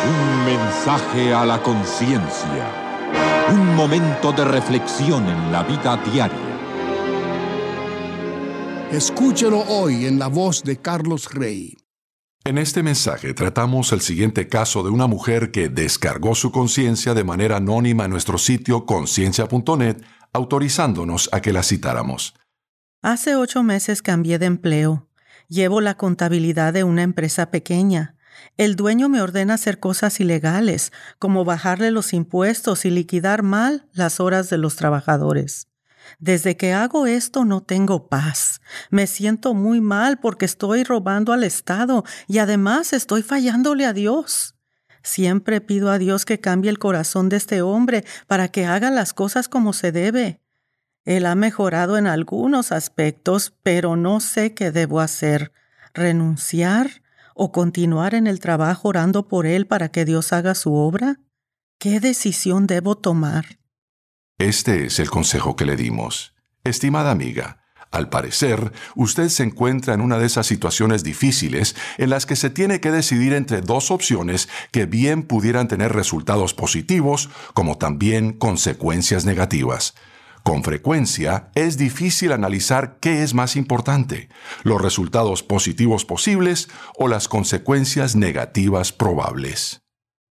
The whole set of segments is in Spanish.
Un mensaje a la conciencia. Un momento de reflexión en la vida diaria. Escúchelo hoy en la voz de Carlos Rey. En este mensaje tratamos el siguiente caso de una mujer que descargó su conciencia de manera anónima en nuestro sitio conciencia.net, autorizándonos a que la citáramos. Hace 8 meses cambié de empleo. Llevo la contabilidad de una empresa pequeña. El dueño me ordena hacer cosas ilegales, como bajarle los impuestos y liquidar mal las horas de los trabajadores. Desde que hago esto no tengo paz. Me siento muy mal porque estoy robando al Estado y además estoy fallándole a Dios. Siempre pido a Dios que cambie el corazón de este hombre para que haga las cosas como se debe. Él ha mejorado en algunos aspectos, pero no sé qué debo hacer. ¿Renunciar o continuar en el trabajo orando por él para que Dios haga su obra? ¿Qué decisión debo tomar? Este es el consejo que le dimos. Estimada amiga, al parecer, usted se encuentra en una de esas situaciones difíciles en las que se tiene que decidir entre dos opciones que bien pudieran tener resultados positivos, como también consecuencias negativas. Con frecuencia, es difícil analizar qué es más importante, los resultados positivos posibles o las consecuencias negativas probables.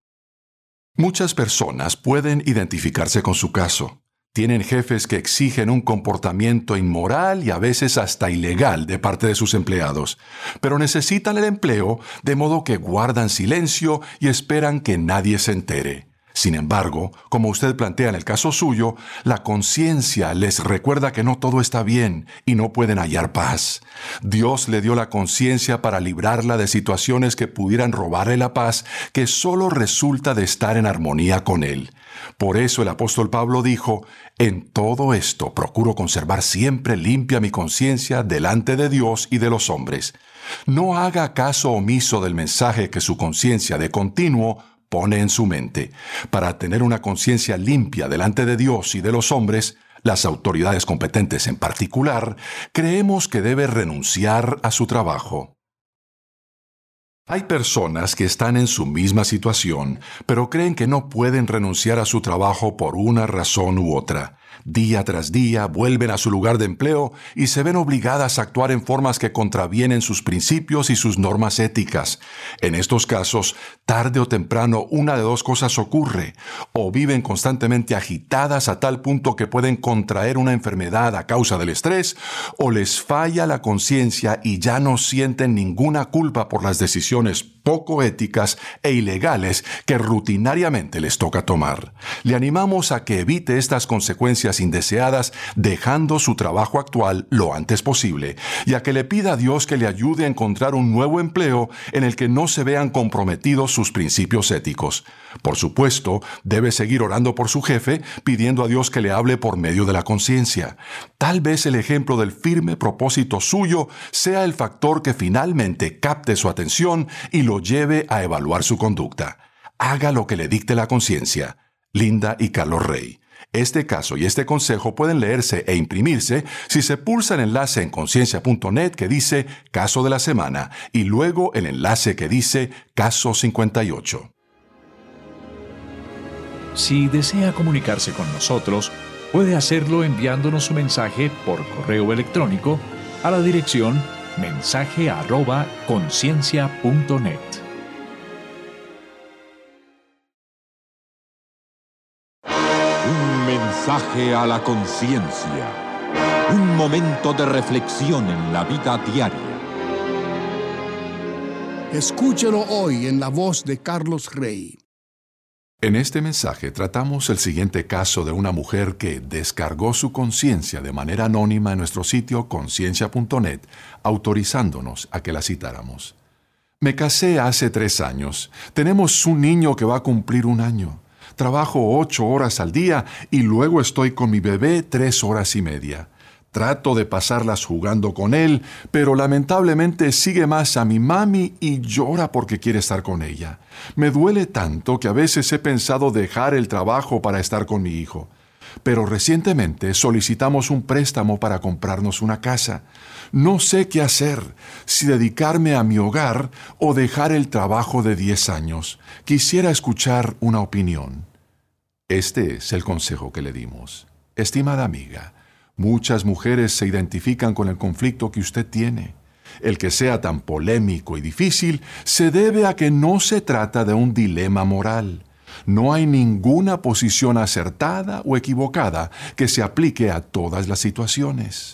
Muchas personas pueden identificarse con su caso. Tienen jefes que exigen un comportamiento inmoral y a veces hasta ilegal de parte de sus empleados, pero necesitan el empleo de modo que guardan silencio y esperan que nadie se entere. Sin embargo, como usted plantea en el caso suyo, la conciencia les recuerda que no todo está bien y no pueden hallar paz. Dios le dio la conciencia para librarla de situaciones que pudieran robarle la paz, que solo resulta de estar en armonía con Él. Por eso el apóstol Pablo dijo: «En todo esto procuro conservar siempre limpia mi conciencia delante de Dios y de los hombres». No haga caso omiso del mensaje que su conciencia de continuo pone en su mente. Para tener una conciencia limpia delante de Dios y de los hombres, las autoridades competentes en particular, creemos que debe renunciar a su trabajo. Hay personas que están en su misma situación, pero creen que no pueden renunciar a su trabajo por una razón u otra. Día tras día vuelven a su lugar de empleo y se ven obligadas a actuar en formas que contravienen sus principios y sus normas éticas. En estos casos, tarde o temprano, una de dos cosas ocurre: o viven constantemente agitadas a tal punto que pueden contraer una enfermedad a causa del estrés, o les falla la conciencia y ya no sienten ninguna culpa por las decisiones poco éticas e ilegales que rutinariamente les toca tomar. Le animamos a que evite estas consecuencias indeseadas dejando su trabajo actual lo antes posible y a que le pida a Dios que le ayude a encontrar un nuevo empleo en el que no se vean comprometidos sus principios éticos. Por supuesto, debe seguir orando por su jefe, pidiendo a Dios que le hable por medio de la conciencia. Tal vez el ejemplo del firme propósito suyo sea el factor que finalmente capte su atención y lo lleve a evaluar su conducta. Haga lo que le dicte la conciencia. Linda y Carlos Rey. Este caso y este consejo pueden leerse e imprimirse si se pulsa el enlace en conciencia.net que dice Caso de la Semana y luego el enlace que dice Caso 58. Si desea comunicarse con nosotros, puede hacerlo enviándonos su mensaje por correo electrónico a la dirección mensaje@conciencia.net. Un mensaje a la conciencia. Un momento de reflexión en la vida diaria. Escúchelo hoy en la voz de Carlos Rey. En este mensaje tratamos el siguiente caso de una mujer que descargó su conciencia de manera anónima en nuestro sitio conciencia.net, autorizándonos a que la citáramos. Me casé hace 3 años. Tenemos un niño que va a cumplir 1 año. Trabajo 8 horas al día y luego estoy con mi bebé 3 horas y media. Trato de pasarlas jugando con él, pero lamentablemente sigue más a mi mami y llora porque quiere estar con ella. Me duele tanto que a veces he pensado dejar el trabajo para estar con mi hijo. pero recientemente solicitamos un préstamo para comprarnos una casa. No sé qué hacer, si dedicarme a mi hogar o dejar el trabajo de 10 años. Quisiera escuchar una opinión. Este es el consejo que le dimos. Estimada amiga, muchas mujeres se identifican con el conflicto que usted tiene. El que sea tan polémico y difícil se debe a que no se trata de un dilema moral. No hay ninguna posición acertada o equivocada que se aplique a todas las situaciones.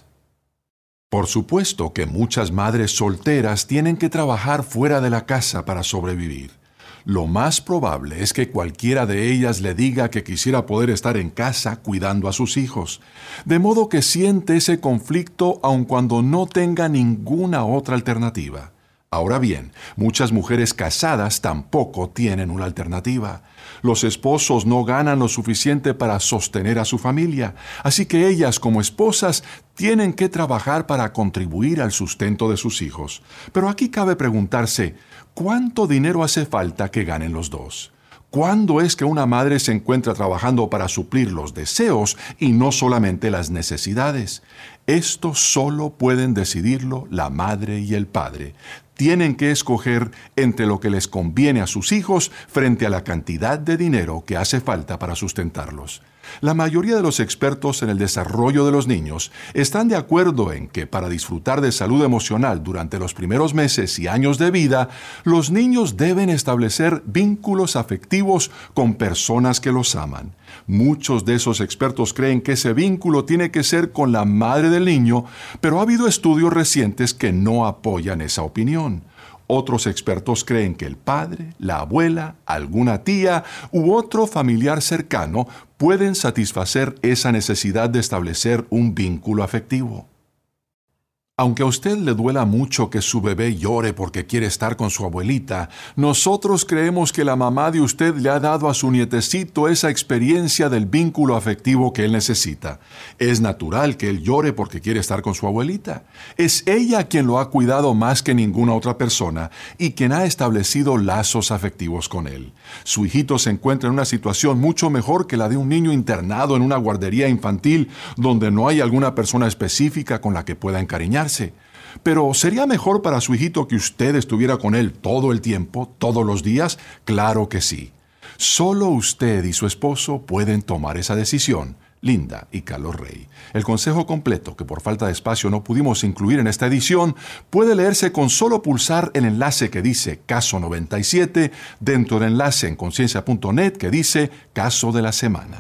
Por supuesto que muchas madres solteras tienen que trabajar fuera de la casa para sobrevivir. Lo más probable es que cualquiera de ellas le diga que quisiera poder estar en casa cuidando a sus hijos, de modo que siente ese conflicto aun cuando no tenga ninguna otra alternativa. Ahora bien, muchas mujeres casadas tampoco tienen una alternativa. Los esposos no ganan lo suficiente para sostener a su familia, así que ellas como esposas tienen que trabajar para contribuir al sustento de sus hijos. Pero aquí cabe preguntarse, ¿cuánto dinero hace falta que ganen los dos? ¿Cuándo es que una madre se encuentra trabajando para suplir los deseos y no solamente las necesidades? Esto solo pueden decidirlo la madre y el padre. Tienen que escoger entre lo que les conviene a sus hijos frente a la cantidad de dinero que hace falta para sustentarlos. La mayoría de los expertos en el desarrollo de los niños están de acuerdo en que para disfrutar de salud emocional durante los primeros meses y años de vida, los niños deben establecer vínculos afectivos con personas que los aman. Muchos de esos expertos creen que ese vínculo tiene que ser con la madre del niño, pero ha habido estudios recientes que no apoyan esa opinión. Otros expertos creen que el padre, la abuela, alguna tía u otro familiar cercano pueden satisfacer esa necesidad de establecer un vínculo afectivo. Aunque a usted le duela mucho que su bebé llore porque quiere estar con su abuelita, nosotros creemos que la mamá de usted le ha dado a su nietecito esa experiencia del vínculo afectivo que él necesita. Es natural que él llore porque quiere estar con su abuelita. Es ella quien lo ha cuidado más que ninguna otra persona y quien ha establecido lazos afectivos con él. Su hijito se encuentra en una situación mucho mejor que la de un niño internado en una guardería infantil donde no hay alguna persona específica con la que pueda encariñarse. Pero ¿sería mejor para su hijito que usted estuviera con él todo el tiempo, todos los días? Claro que sí. Solo usted y su esposo pueden tomar esa decisión. Linda y Carlos Rey. El consejo completo, que por falta de espacio no pudimos incluir en esta edición, puede leerse con solo pulsar el enlace que dice Caso 97 dentro del enlace en conciencia.net que dice Caso de la Semana.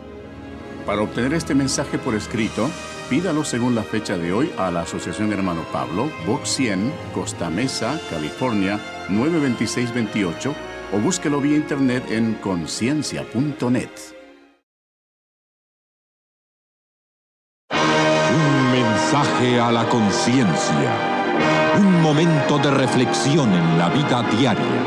Para obtener este mensaje por escrito, pídalo según la fecha de hoy a la Asociación Hermano Pablo, Box 100, Costa Mesa, California, 92628, o búsquelo vía internet en conciencia.net. Un mensaje a la conciencia. Un momento de reflexión en la vida diaria.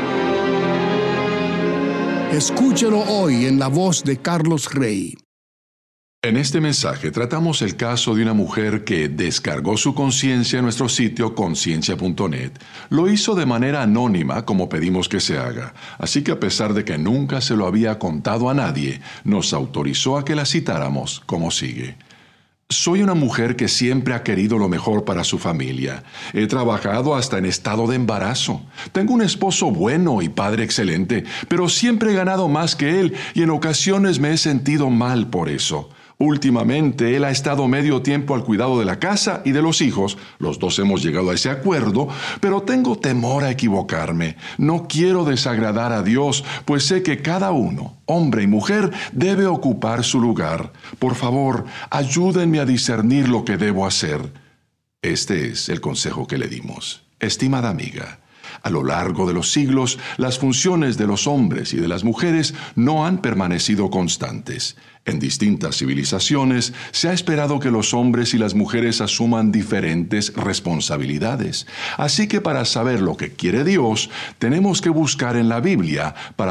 Escúchelo hoy en la voz de Carlos Rey. En este mensaje tratamos el caso de una mujer que descargó su conciencia en nuestro sitio conciencia.net. Lo hizo de manera anónima como pedimos que se haga, así que a pesar de que nunca se lo había contado a nadie, nos autorizó a que la citáramos como sigue. Soy una mujer que siempre ha querido lo mejor para su familia. He trabajado hasta en estado de embarazo. Tengo un esposo bueno y padre excelente, pero siempre he ganado más que él y en ocasiones me he sentido mal por eso. Últimamente, él ha estado medio tiempo al cuidado de la casa y de los hijos. Los dos hemos llegado a ese acuerdo, pero tengo temor a equivocarme. No quiero desagradar a Dios, pues sé que cada uno, hombre y mujer, debe ocupar su lugar. Por favor, ayúdenme a discernir lo que debo hacer. Este es el consejo que le dimos. Estimada amiga, a lo largo de los siglos, las funciones de los hombres y de las mujeres no han permanecido constantes. En distintas civilizaciones se ha esperado que los hombres y las mujeres asuman diferentes responsabilidades. Así que para saber lo que quiere Dios, tenemos que buscar en la Biblia para...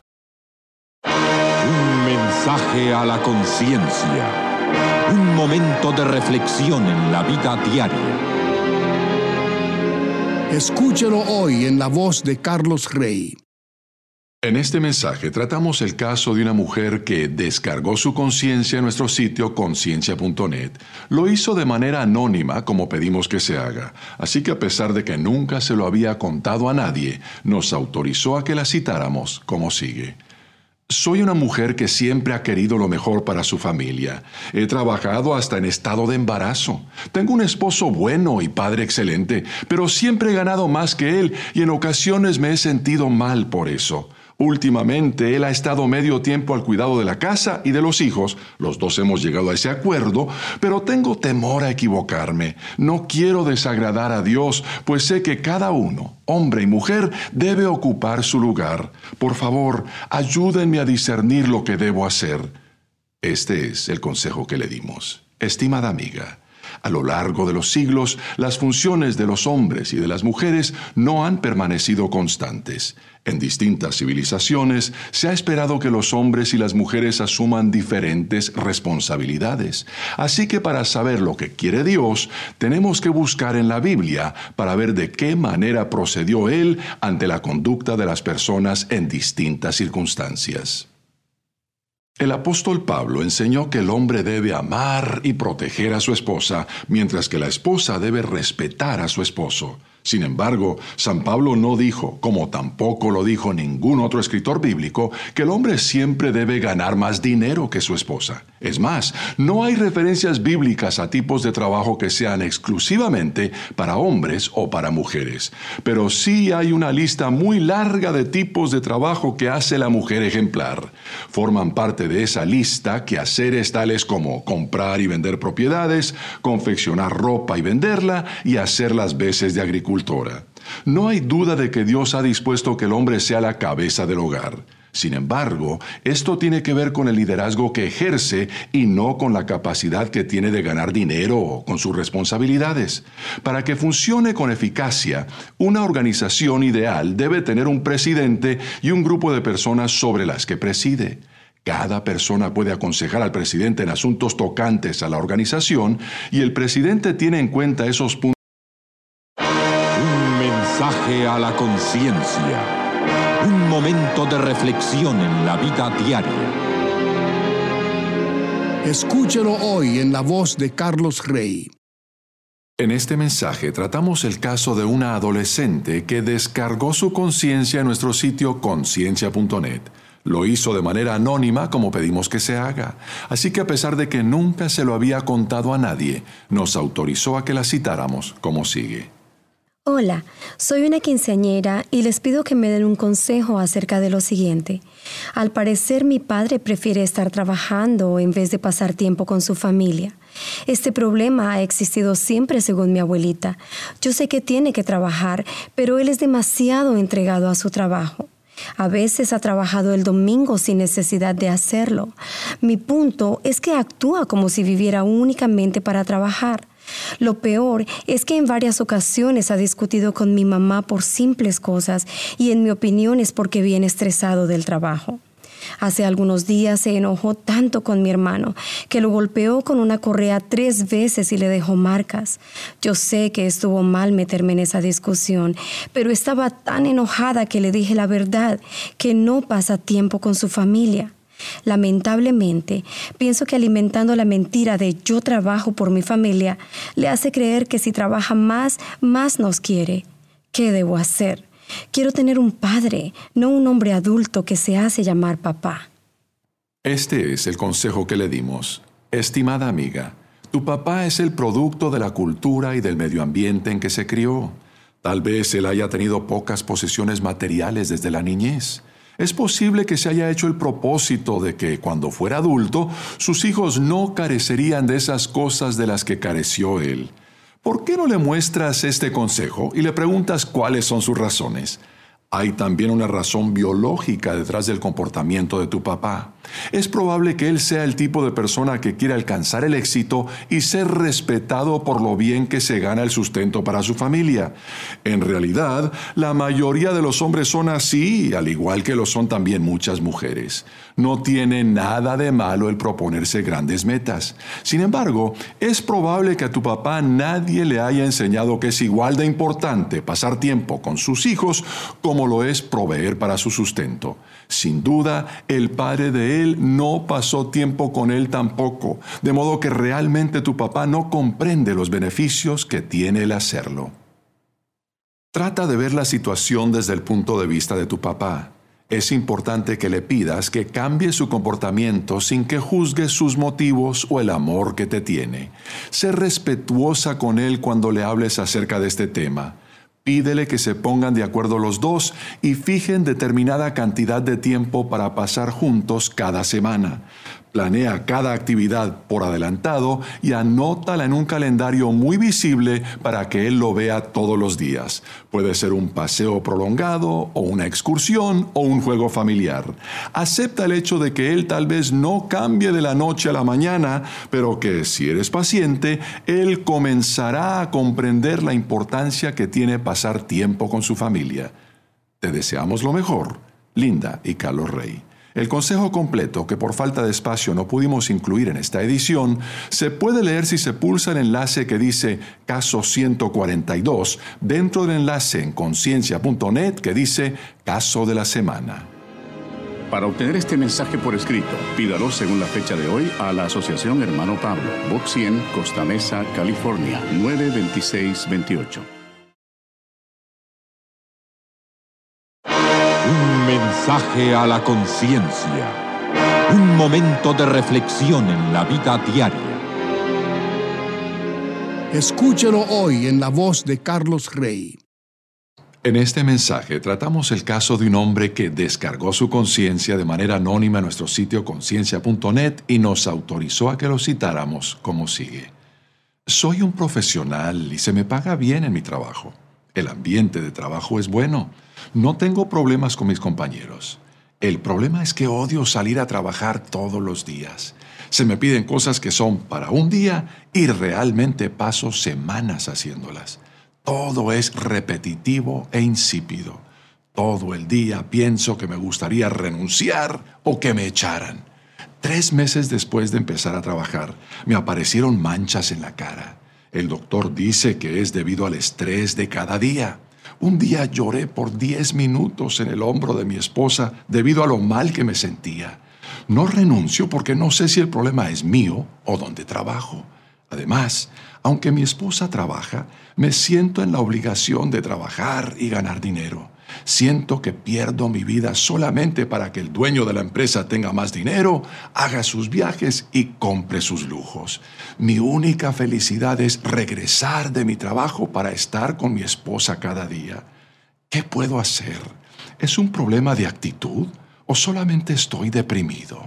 Un mensaje a la conciencia. Un momento de reflexión en la vida diaria. Escúchelo hoy en la voz de Carlos Rey. En este mensaje tratamos el caso de una mujer que descargó su conciencia en nuestro sitio conciencia.net. Lo hizo de manera anónima, como pedimos que se haga. Así que a pesar de que nunca se lo había contado a nadie, nos autorizó a que la citáramos como sigue. Soy una mujer que siempre ha querido lo mejor para su familia. He trabajado hasta en estado de embarazo. Tengo un esposo bueno y padre excelente, pero siempre he ganado más que él y en ocasiones me he sentido mal por eso. Últimamente, él ha estado medio tiempo al cuidado de la casa y de los hijos. Los dos hemos llegado a ese acuerdo, pero tengo temor a equivocarme. No quiero desagradar a Dios, pues sé que cada uno, hombre y mujer, debe ocupar su lugar. Por favor, ayúdenme a discernir lo que debo hacer. Este es el consejo que le dimos. Estimada amiga, a lo largo de los siglos, las funciones de los hombres y de las mujeres no han permanecido constantes. En distintas civilizaciones se ha esperado que los hombres y las mujeres asuman diferentes responsabilidades. Así que para saber lo que quiere Dios, tenemos que buscar en la Biblia para ver de qué manera procedió Él ante la conducta de las personas en distintas circunstancias. El apóstol Pablo enseñó que el hombre debe amar y proteger a su esposa, mientras que la esposa debe respetar a su esposo. Sin embargo, San Pablo no dijo, como tampoco lo dijo ningún otro escritor bíblico, que el hombre siempre debe ganar más dinero que su esposa. Es más, no hay referencias bíblicas a tipos de trabajo que sean exclusivamente para hombres o para mujeres. Pero sí hay una lista muy larga de tipos de trabajo que hace la mujer ejemplar. Forman parte de esa lista quehaceres tales como comprar y vender propiedades, confeccionar ropa y venderla y hacer las veces de agricultura. No hay duda de que Dios ha dispuesto que el hombre sea la cabeza del hogar. Sin embargo, esto tiene que ver con el liderazgo que ejerce y no con la capacidad que tiene de ganar dinero o con sus responsabilidades. Para que funcione con eficacia, una organización ideal debe tener un presidente y un grupo de personas sobre las que preside. Cada persona puede aconsejar al presidente en asuntos tocantes a la organización y el presidente tiene en cuenta esos puntos. Mensaje a la conciencia. Un momento de reflexión en la vida diaria. Escúchelo hoy en la voz de Carlos Rey. En este mensaje tratamos el caso de una adolescente que descargó su conciencia en nuestro sitio conciencia.net. Lo hizo de manera anónima, como pedimos que se haga. Así que a pesar de que nunca se lo había contado a nadie, nos autorizó a que la citáramos como sigue. Hola, soy una quinceañera y les pido que me den un consejo acerca de lo siguiente. Al parecer, mi padre prefiere estar trabajando en vez de pasar tiempo con su familia. Este problema ha existido siempre según mi abuelita. Yo sé que tiene que trabajar, pero él es demasiado entregado a su trabajo. A veces ha trabajado el domingo sin necesidad de hacerlo. Mi punto es que actúa como si viviera únicamente para trabajar. Lo peor es que en varias ocasiones ha discutido con mi mamá por simples cosas y en mi opinión es porque viene estresado del trabajo. Hace algunos días se enojó tanto con mi hermano que lo golpeó con una correa 3 veces y le dejó marcas. Yo sé que estuvo mal meterme en esa discusión, pero estaba tan enojada que le dije la verdad, que no pasa tiempo con su familia. Lamentablemente, pienso que alimentando la mentira de yo trabajo por mi familia, le hace creer que si trabaja más nos quiere. ¿Qué debo hacer? Quiero tener un padre, no un hombre adulto que se hace llamar papá. Este es el consejo que le dimos. Estimada amiga, tu papá es el producto de la cultura y del medio ambiente en que se crió. Tal vez él haya tenido pocas posesiones materiales desde la niñez. Es posible que se haya hecho el propósito de que, cuando fuera adulto, sus hijos no carecerían de esas cosas de las que careció él. ¿Por qué no le muestras este consejo y le preguntas cuáles son sus razones? Hay también una razón biológica detrás del comportamiento de tu papá. Es probable que él sea el tipo de persona que quiere alcanzar el éxito y ser respetado por lo bien que se gana el sustento para su familia. En realidad, la mayoría de los hombres son así, al igual que lo son también muchas mujeres. No tiene nada de malo el proponerse grandes metas. Sin embargo, es probable que a tu papá nadie le haya enseñado que es igual de importante pasar tiempo con sus hijos como como lo es proveer para su sustento. Sin duda, el padre de él no pasó tiempo con él tampoco, de modo que realmente tu papá no comprende los beneficios que tiene el hacerlo. Trata de ver la situación desde el punto de vista de tu papá. Es importante que le pidas que cambie su comportamiento sin que juzgues sus motivos o el amor que te tiene. Sé respetuosa con él cuando le hables acerca de este tema. Pídele que se pongan de acuerdo los dos y fijen determinada cantidad de tiempo para pasar juntos cada semana. Planea cada actividad por adelantado y anótala en un calendario muy visible para que él lo vea todos los días. Puede ser un paseo prolongado o una excursión o un juego familiar. Acepta el hecho de que él tal vez no cambie de la noche a la mañana, pero que si eres paciente, él comenzará a comprender la importancia que tiene pasar tiempo con su familia. Te deseamos lo mejor, Linda y Carlos Rey. El consejo completo, que por falta de espacio no pudimos incluir en esta edición, se puede leer si se pulsa el enlace que dice Caso 142 dentro del enlace en conciencia.net que dice Caso de la Semana. Para obtener este mensaje por escrito, pídalo según la fecha de hoy a la Asociación Hermano Pablo, Box 100, Costa Mesa, California, 92628. Un mensaje a la conciencia. Un momento de reflexión en la vida diaria. Escúchelo hoy en la voz de Carlos Rey. En este mensaje tratamos el caso de un hombre que descargó su conciencia de manera anónima en nuestro sitio conciencia.net y nos autorizó a que lo citáramos como sigue. Soy un profesional y se me paga bien en mi trabajo. El ambiente de trabajo es bueno. No tengo problemas con mis compañeros. El problema es que odio salir a trabajar todos los días. Se me piden cosas que son para un día y realmente paso semanas haciéndolas. Todo es repetitivo e insípido. Todo el día pienso que me gustaría renunciar o que me echaran. 3 meses después de empezar a trabajar, me aparecieron manchas en la cara. El doctor dice que es debido al estrés de cada día. Un día lloré por 10 minutos en el hombro de mi esposa debido a lo mal que me sentía. No renuncio porque no sé si el problema es mío o donde trabajo. Además, aunque mi esposa trabaja, me siento en la obligación de trabajar y ganar dinero. Siento que pierdo mi vida solamente para que el dueño de la empresa tenga más dinero, haga sus viajes y compre sus lujos. Mi única felicidad es regresar de mi trabajo para estar con mi esposa cada día. ¿Qué puedo hacer? ¿Es un problema de actitud o solamente estoy deprimido?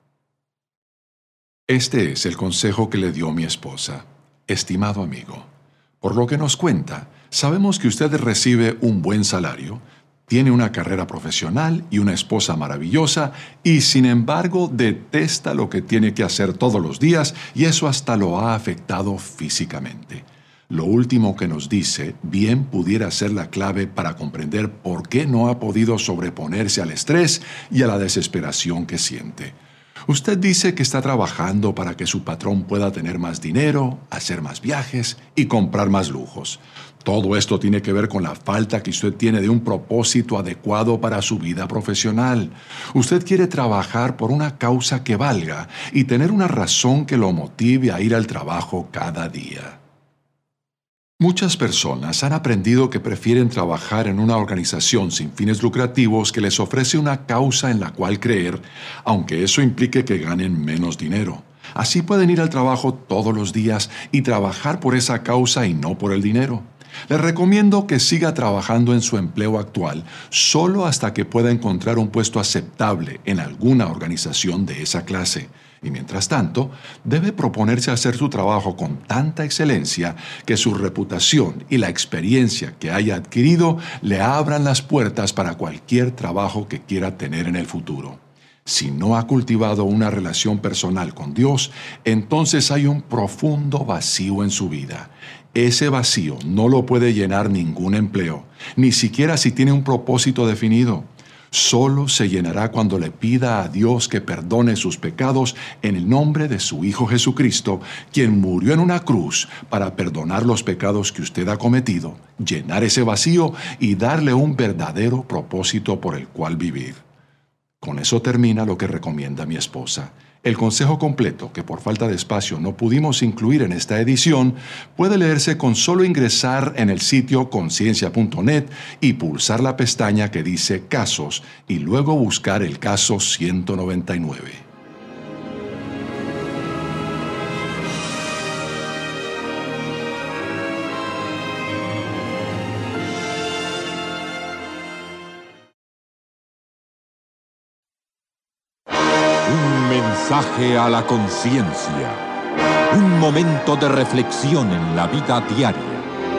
Este es el consejo que le dio mi esposa. Estimado amigo, por lo que nos cuenta, sabemos que usted recibe un buen salario, tiene una carrera profesional y una esposa maravillosa y sin embargo detesta lo que tiene que hacer todos los días y eso hasta lo ha afectado físicamente. Lo último que nos dice bien pudiera ser la clave para comprender por qué no ha podido sobreponerse al estrés y a la desesperación que siente. Usted dice que está trabajando para que su patrón pueda tener más dinero, hacer más viajes y comprar más lujos. Todo esto tiene que ver con la falta que usted tiene de un propósito adecuado para su vida profesional. Usted quiere trabajar por una causa que valga y tener una razón que lo motive a ir al trabajo cada día. Muchas personas han aprendido que prefieren trabajar en una organización sin fines lucrativos que les ofrece una causa en la cual creer, aunque eso implique que ganen menos dinero. Así pueden ir al trabajo todos los días y trabajar por esa causa y no por el dinero. Les recomiendo que siga trabajando en su empleo actual solo hasta que pueda encontrar un puesto aceptable en alguna organización de esa clase. Y mientras tanto, debe proponerse hacer su trabajo con tanta excelencia que su reputación y la experiencia que haya adquirido le abran las puertas para cualquier trabajo que quiera tener en el futuro. Si no ha cultivado una relación personal con Dios, entonces hay un profundo vacío en su vida. Ese vacío no lo puede llenar ningún empleo, ni siquiera si tiene un propósito definido. Solo se llenará cuando le pida a Dios que perdone sus pecados en el nombre de su Hijo Jesucristo, quien murió en una cruz para perdonar los pecados que usted ha cometido, llenar ese vacío y darle un verdadero propósito por el cual vivir. Con eso termina lo que recomienda mi esposa. El consejo completo, que por falta de espacio no pudimos incluir en esta edición, puede leerse con solo ingresar en el sitio conciencia.net y pulsar la pestaña que dice Casos y luego buscar el caso 199. Mensaje a la conciencia. Un momento de reflexión en la vida diaria.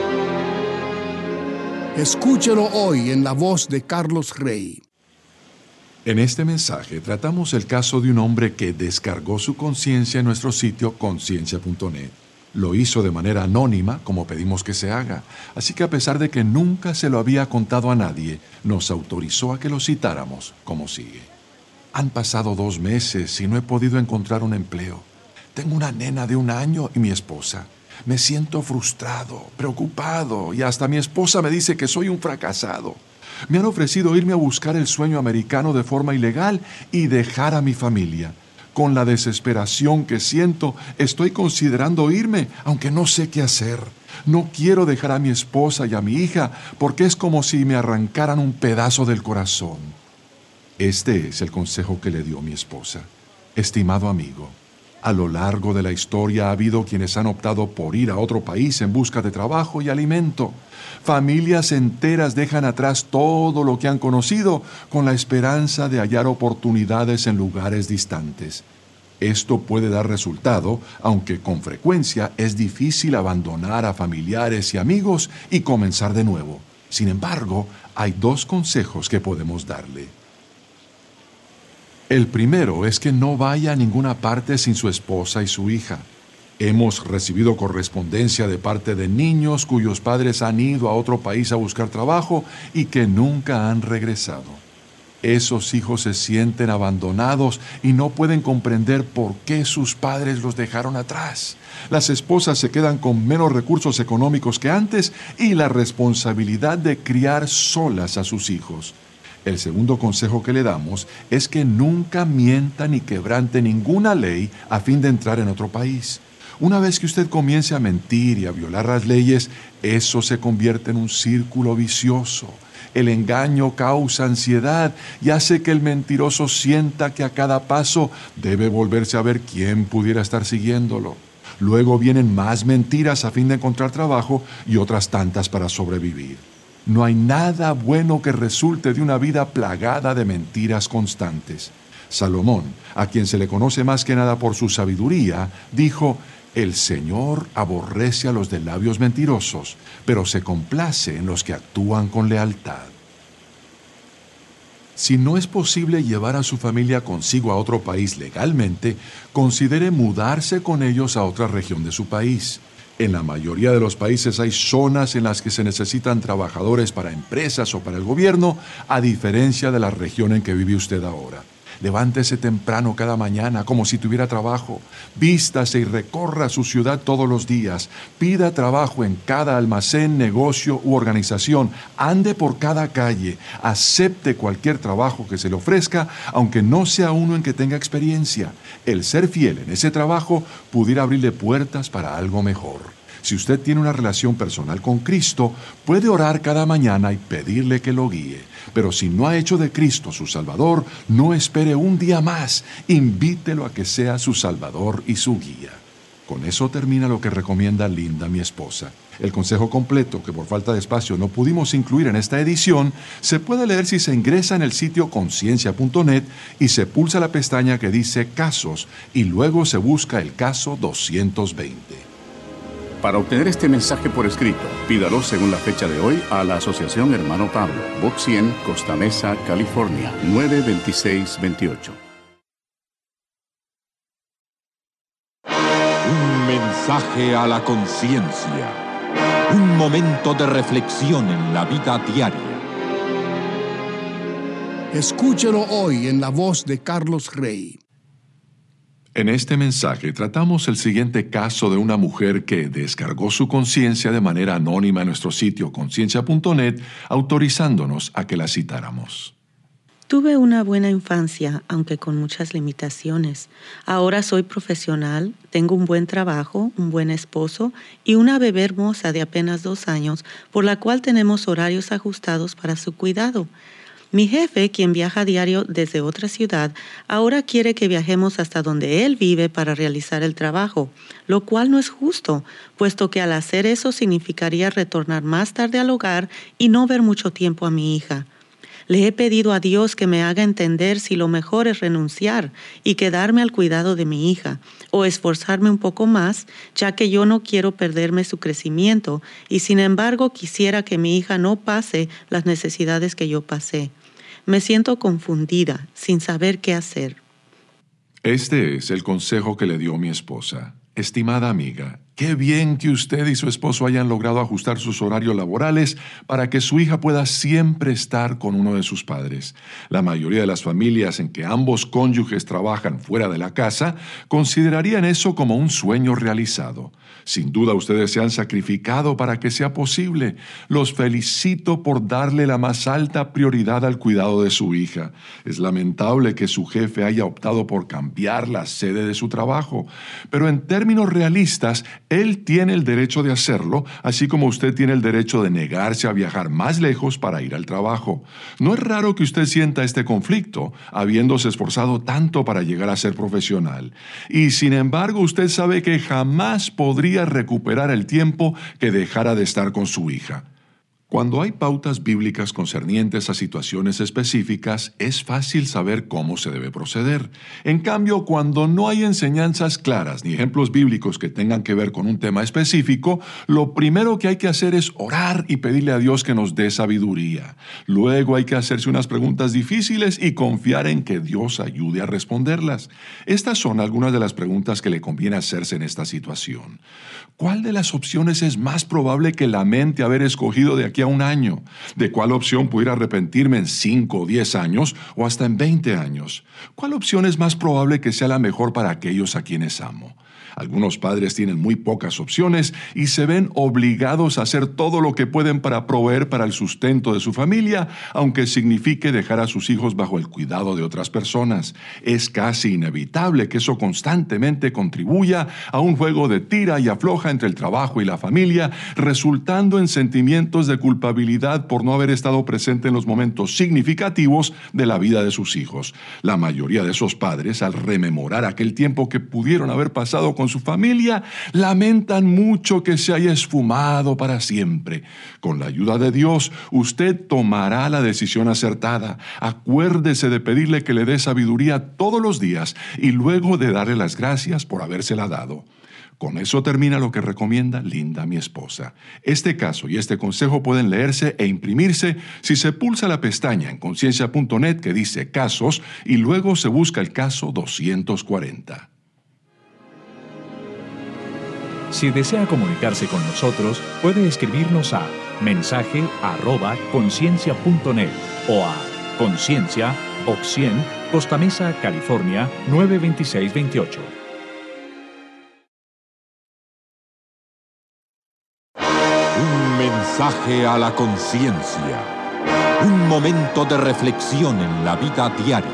Escúchelo hoy en la voz de Carlos Rey. En este mensaje tratamos el caso de un hombre que descargó su conciencia en nuestro sitio conciencia.net. Lo hizo de manera anónima, como pedimos que se haga, así que a pesar de que nunca se lo había contado a nadie, nos autorizó a que lo citáramos como sigue. Han pasado 2 meses y no he podido encontrar un empleo. Tengo una nena de 1 año y mi esposa. Me siento frustrado, preocupado y hasta mi esposa me dice que soy un fracasado. Me han ofrecido irme a buscar el sueño americano de forma ilegal y dejar a mi familia. Con la desesperación que siento, estoy considerando irme, aunque no sé qué hacer. No quiero dejar a mi esposa y a mi hija porque es como si me arrancaran un pedazo del corazón. Este es el consejo que le dio mi esposa. Estimado amigo, a lo largo de la historia ha habido quienes han optado por ir a otro país en busca de trabajo y alimento. Familias enteras dejan atrás todo lo que han conocido con la esperanza de hallar oportunidades en lugares distantes. Esto puede dar resultado, aunque con frecuencia es difícil abandonar a familiares y amigos y comenzar de nuevo. Sin embargo, hay 2 consejos que podemos darle. El primero es que no vaya a ninguna parte sin su esposa y su hija. Hemos recibido correspondencia de parte de niños cuyos padres han ido a otro país a buscar trabajo y que nunca han regresado. Esos hijos se sienten abandonados y no pueden comprender por qué sus padres los dejaron atrás. Las esposas se quedan con menos recursos económicos que antes y la responsabilidad de criar solas a sus hijos. El segundo consejo que le damos es que nunca mienta ni quebrante ninguna ley a fin de entrar en otro país. Una vez que usted comience a mentir y a violar las leyes, eso se convierte en un círculo vicioso. El engaño causa ansiedad y hace que el mentiroso sienta que a cada paso debe volverse a ver quién pudiera estar siguiéndolo. Luego vienen más mentiras a fin de encontrar trabajo y otras tantas para sobrevivir. No hay nada bueno que resulte de una vida plagada de mentiras constantes. Salomón, a quien se le conoce más que nada por su sabiduría, dijo: «El Señor aborrece a los de labios mentirosos, pero se complace en los que actúan con lealtad». Si no es posible llevar a su familia consigo a otro país legalmente, considere mudarse con ellos a otra región de su país. En la mayoría de los países hay zonas en las que se necesitan trabajadores para empresas o para el gobierno, a diferencia de la región en que vive usted ahora. Levántese temprano cada mañana como si tuviera trabajo. Vístase y recorra su ciudad todos los días. Pida trabajo en cada almacén, negocio u organización. Ande por cada calle. Acepte cualquier trabajo que se le ofrezca, aunque no sea uno en que tenga experiencia. El ser fiel en ese trabajo pudiera abrirle puertas para algo mejor. Si usted tiene una relación personal con Cristo, puede orar cada mañana y pedirle que lo guíe. Pero si no ha hecho de Cristo su Salvador, no espere un día más. Invítelo a que sea su Salvador y su guía. Con eso termina lo que recomienda Linda, mi esposa. El consejo completo, que por falta de espacio no pudimos incluir en esta edición, se puede leer si se ingresa en el sitio conciencia.net y se pulsa la pestaña que dice Casos y luego se busca el caso 220. Para obtener este mensaje por escrito, pídalo según la fecha de hoy a la Asociación Hermano Pablo, Box 100, Costa Mesa, California, 92628. Un mensaje a la conciencia. Un momento de reflexión en la vida diaria. Escúchelo hoy en la voz de Carlos Rey. En este mensaje tratamos el siguiente caso de una mujer que descargó su conciencia de manera anónima en nuestro sitio conciencia.net, autorizándonos a que la citáramos. Tuve una buena infancia, aunque con muchas limitaciones. Ahora soy profesional, tengo un buen trabajo, un buen esposo y una bebé hermosa de apenas 2 años, por la cual tenemos horarios ajustados para su cuidado. Mi jefe, quien viaja a diario desde otra ciudad, ahora quiere que viajemos hasta donde él vive para realizar el trabajo, lo cual no es justo, puesto que al hacer eso significaría retornar más tarde al hogar y no ver mucho tiempo a mi hija. Le he pedido a Dios que me haga entender si lo mejor es renunciar y quedarme al cuidado de mi hija, o esforzarme un poco más, ya que yo no quiero perderme su crecimiento y sin embargo quisiera que mi hija no pase las necesidades que yo pasé. Me siento confundida, sin saber qué hacer. Este es el consejo que le dio mi esposa. Estimada amiga, qué bien que usted y su esposo hayan logrado ajustar sus horarios laborales para que su hija pueda siempre estar con uno de sus padres. La mayoría de las familias en que ambos cónyuges trabajan fuera de la casa considerarían eso como un sueño realizado. Sin duda ustedes se han sacrificado para que sea posible. Los felicito por darle la más alta prioridad al cuidado de su hija. Es lamentable que su jefe haya optado por cambiar la sede de su trabajo, pero en términos realistas, él tiene el derecho de hacerlo, así como usted tiene el derecho de negarse a viajar más lejos para ir al trabajo. No es raro que usted sienta este conflicto, habiéndose esforzado tanto para llegar a ser profesional. Y sin embargo, usted sabe que jamás podría recuperar el tiempo que dejara de estar con su hija. Cuando hay pautas bíblicas concernientes a situaciones específicas, es fácil saber cómo se debe proceder. En cambio, cuando no hay enseñanzas claras ni ejemplos bíblicos que tengan que ver con un tema específico, lo primero que hay que hacer es orar y pedirle a Dios que nos dé sabiduría. Luego hay que hacerse unas preguntas difíciles y confiar en que Dios ayude a responderlas. Estas son algunas de las preguntas que le conviene hacerse en esta situación. ¿Cuál de las opciones es más probable que lamente haber escogido de aquí a un año? ¿De cuál opción pudiera arrepentirme en 5 o 10 años o hasta en 20 años? ¿Cuál opción es más probable que sea la mejor para aquellos a quienes amo? Algunos padres tienen muy pocas opciones y se ven obligados a hacer todo lo que pueden para proveer para el sustento de su familia, aunque signifique dejar a sus hijos bajo el cuidado de otras personas. Es casi inevitable que eso constantemente contribuya a un juego de tira y afloja entre el trabajo y la familia, resultando en sentimientos de culpabilidad por no haber estado presente en los momentos significativos de la vida de sus hijos. La mayoría de esos padres, al rememorar aquel tiempo que pudieron haber pasado con su familia, lamentan mucho que se haya esfumado para siempre. Con la ayuda de Dios, usted tomará la decisión acertada. Acuérdese de pedirle que le dé sabiduría todos los días y luego de darle las gracias por habérsela dado. Con eso termina lo que recomienda Linda, mi esposa. Este caso y este consejo pueden leerse e imprimirse si se pulsa la pestaña en conciencia.net que dice Casos y luego se busca el caso 240. Si desea comunicarse con nosotros, puede escribirnos a mensaje@conciencia.net o a Conciencia, Box 100, Costa Mesa, California, 92628. Un mensaje a la conciencia. Un momento de reflexión en la vida diaria.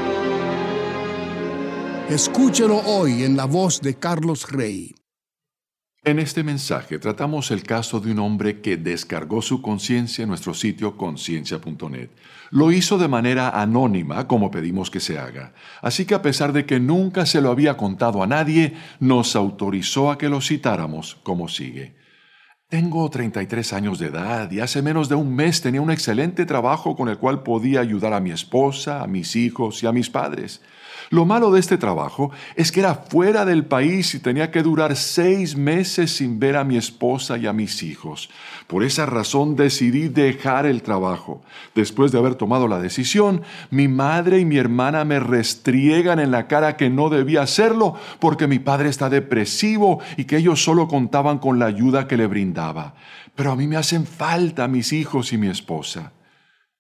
Escúchelo hoy en la voz de Carlos Rey. En este mensaje tratamos el caso de un hombre que descargó su conciencia en nuestro sitio conciencia.net. Lo hizo de manera anónima, como pedimos que se haga. Así que a pesar de que nunca se lo había contado a nadie, nos autorizó a que lo citáramos como sigue. Tengo 33 años de edad y hace menos de un mes tenía un excelente trabajo con el cual podía ayudar a mi esposa, a mis hijos y a mis padres. Lo malo de este trabajo es que era fuera del país y tenía que durar 6 meses sin ver a mi esposa y a mis hijos. Por esa razón decidí dejar el trabajo. Después de haber tomado la decisión, mi madre y mi hermana me restriegan en la cara que no debía hacerlo porque mi padre está depresivo y que ellos solo contaban con la ayuda que le brindaba. Pero a mí me hacen falta mis hijos y mi esposa.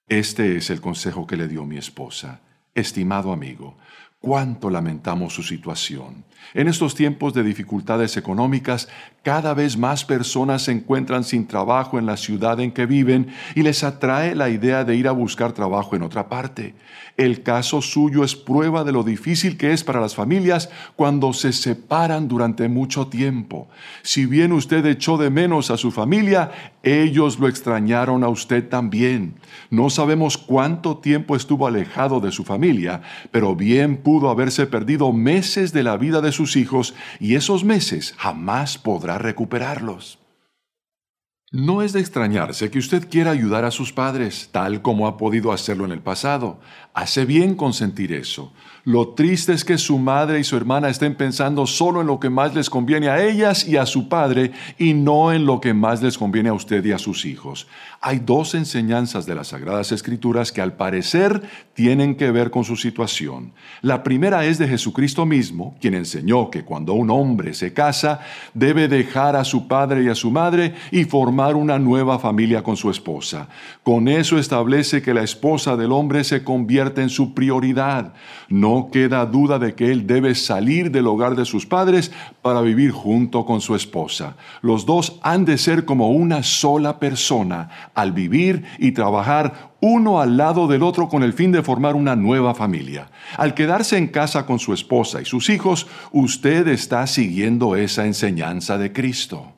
Este es el consejo que le dio mi esposa. Estimado amigo, cuánto lamentamos su situación. En estos tiempos de dificultades económicas, cada vez más personas se encuentran sin trabajo en la ciudad en que viven y les atrae la idea de ir a buscar trabajo en otra parte. El caso suyo es prueba de lo difícil que es para las familias cuando se separan durante mucho tiempo. Si bien usted echó de menos a su familia, ellos lo extrañaron a usted también. No sabemos cuánto tiempo estuvo alejado de su familia, pero bien pudo haberse perdido meses de la vida de sus hijos y esos meses jamás podrá recuperarlos. No es de extrañarse que usted quiera ayudar a sus padres, tal como ha podido hacerlo en el pasado. Hace bien con sentir eso. Lo triste es que su madre y su hermana estén pensando solo en lo que más les conviene a ellas y a su padre, y no en lo que más les conviene a usted y a sus hijos. Hay dos enseñanzas de las Sagradas Escrituras que al parecer tienen que ver con su situación. La primera es de Jesucristo mismo, quien enseñó que cuando un hombre se casa, debe dejar a su padre y a su madre y formar una nueva familia con su esposa. Con eso establece que la esposa del hombre se convierte en su prioridad. No queda duda de que él debe salir del hogar de sus padres para vivir junto con su esposa. Los dos han de ser como una sola persona al vivir y trabajar uno al lado del otro con el fin de formar una nueva familia. Al quedarse en casa con su esposa y sus hijos, usted está siguiendo esa enseñanza de Cristo.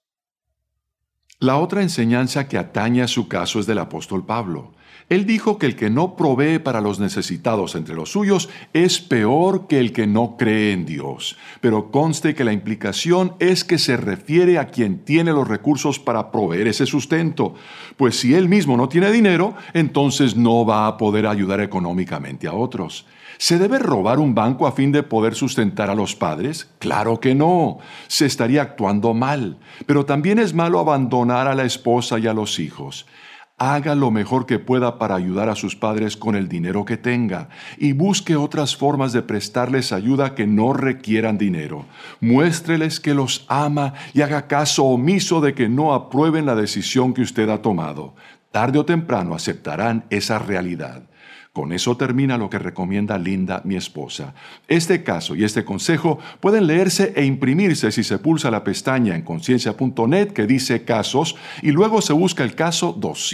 La otra enseñanza que atañe a su caso es del apóstol Pablo. Él dijo que el que no provee para los necesitados entre los suyos es peor que el que no cree en Dios. Pero conste que la implicación es que se refiere a quien tiene los recursos para proveer ese sustento. Pues si él mismo no tiene dinero, entonces no va a poder ayudar económicamente a otros. ¿Se debe robar un banco a fin de poder sustentar a los padres? Claro que no. Se estaría actuando mal. Pero también es malo abandonar a la esposa y a los hijos. Haga lo mejor que pueda para ayudar a sus padres con el dinero que tenga y busque otras formas de prestarles ayuda que no requieran dinero. Muéstreles que los ama y haga caso omiso de que no aprueben la decisión que usted ha tomado. Tarde o temprano aceptarán esa realidad. Con eso termina lo que recomienda Linda, mi esposa. Este caso y este consejo pueden leerse e imprimirse si se pulsa la pestaña en conciencia.net que dice casos y luego se busca el caso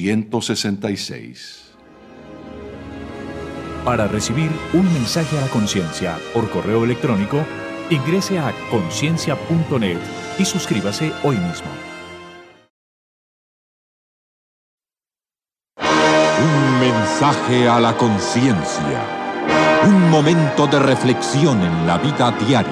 266. Para recibir un mensaje a la conciencia por correo electrónico, ingrese a conciencia.net y suscríbase hoy mismo. Un mensaje a la conciencia. Un momento de reflexión en la vida diaria.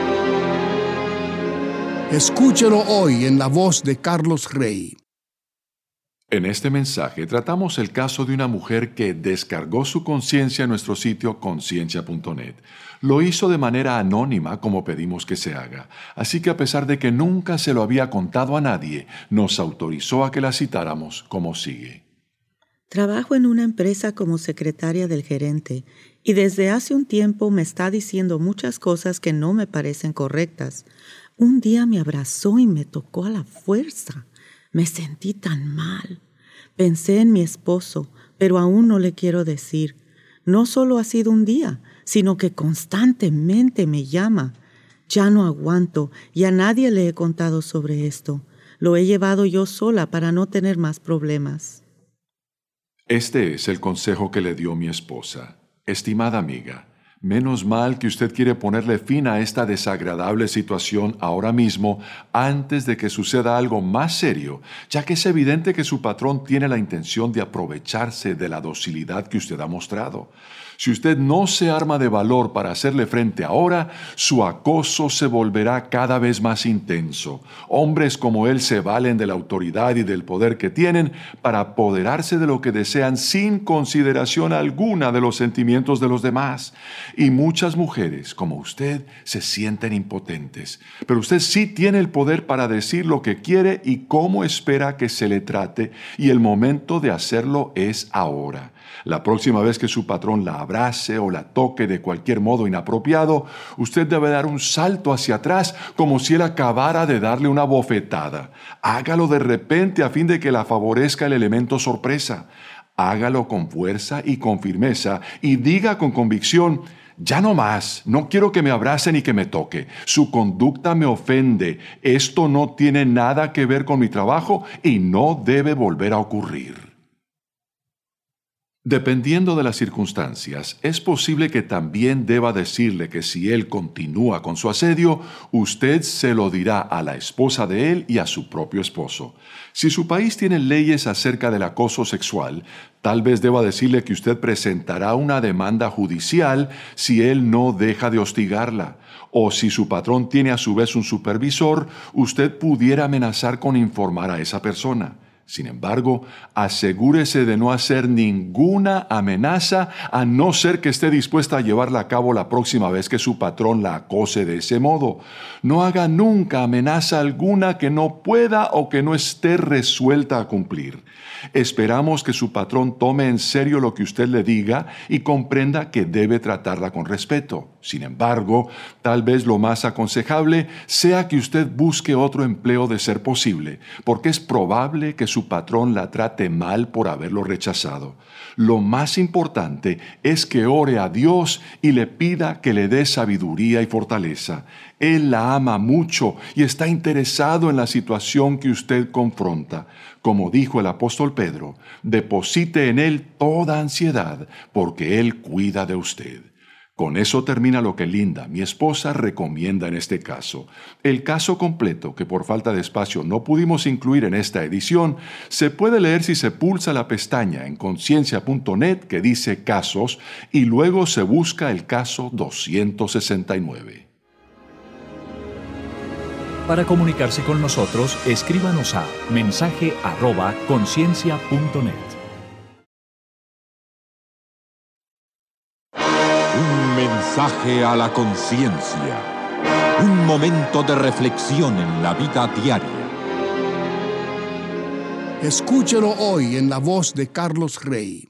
Escúchelo hoy en la voz de Carlos Rey. En este mensaje tratamos el caso de una mujer que descargó su conciencia en nuestro sitio conciencia.net. Lo hizo de manera anónima como pedimos que se haga, así que a pesar de que nunca se lo había contado a nadie, nos autorizó a que la citáramos como sigue. Trabajo en una empresa como secretaria del gerente y desde hace un tiempo me está diciendo muchas cosas que no me parecen correctas. Un día me abrazó y me tocó a la fuerza. Me sentí tan mal. Pensé en mi esposo, pero aún no le quiero decir. No solo ha sido un día, sino que constantemente me llama. Ya no aguanto y a nadie le he contado sobre esto. Lo he llevado yo sola para no tener más problemas. Este es el consejo que le dio mi esposa. Estimada amiga, menos mal que usted quiere ponerle fin a esta desagradable situación ahora mismo antes de que suceda algo más serio, ya que es evidente que su patrón tiene la intención de aprovecharse de la docilidad que usted ha mostrado. Si usted no se arma de valor para hacerle frente ahora, su acoso se volverá cada vez más intenso. Hombres como él se valen de la autoridad y del poder que tienen para apoderarse de lo que desean sin consideración alguna de los sentimientos de los demás. Y muchas mujeres como usted se sienten impotentes. Pero usted sí tiene el poder para decir lo que quiere y cómo espera que se le trate, y el momento de hacerlo es ahora. La próxima vez que su patrón la abrace o la toque de cualquier modo inapropiado, usted debe dar un salto hacia atrás como si él acabara de darle una bofetada. Hágalo de repente a fin de que la favorezca el elemento sorpresa. Hágalo con fuerza y con firmeza y diga con convicción: ya no más, no quiero que me abrace ni que me toque. Su conducta me ofende. Esto no tiene nada que ver con mi trabajo y no debe volver a ocurrir. Dependiendo de las circunstancias, es posible que también deba decirle que si él continúa con su asedio, usted se lo dirá a la esposa de él y a su propio esposo. Si su país tiene leyes acerca del acoso sexual, tal vez deba decirle que usted presentará una demanda judicial si él no deja de hostigarla. O si su patrón tiene a su vez un supervisor, usted pudiera amenazar con informar a esa persona. Sin embargo, asegúrese de no hacer ninguna amenaza a no ser que esté dispuesta a llevarla a cabo la próxima vez que su patrón la acose de ese modo. No haga nunca amenaza alguna que no pueda o que no esté resuelta a cumplir. Esperamos que su patrón tome en serio lo que usted le diga y comprenda que debe tratarla con respeto. Sin embargo, tal vez lo más aconsejable sea que usted busque otro empleo de ser posible, porque es probable que su patrón la trate mal por haberlo rechazado. Lo más importante es que ore a Dios y le pida que le dé sabiduría y fortaleza. Él la ama mucho y está interesado en la situación que usted confronta. Como dijo el apóstol Pedro, deposite en Él toda ansiedad, porque Él cuida de usted. Con eso termina lo que Linda, mi esposa, recomienda en este caso. El caso completo, que por falta de espacio no pudimos incluir en esta edición, se puede leer si se pulsa la pestaña en conciencia.net que dice Casos y luego se busca el caso 269. Para comunicarse con nosotros, escríbanos a mensaje@conciencia.net. Un mensaje a la conciencia. Un momento de reflexión en la vida diaria. Escúchelo hoy en la voz de Carlos Rey.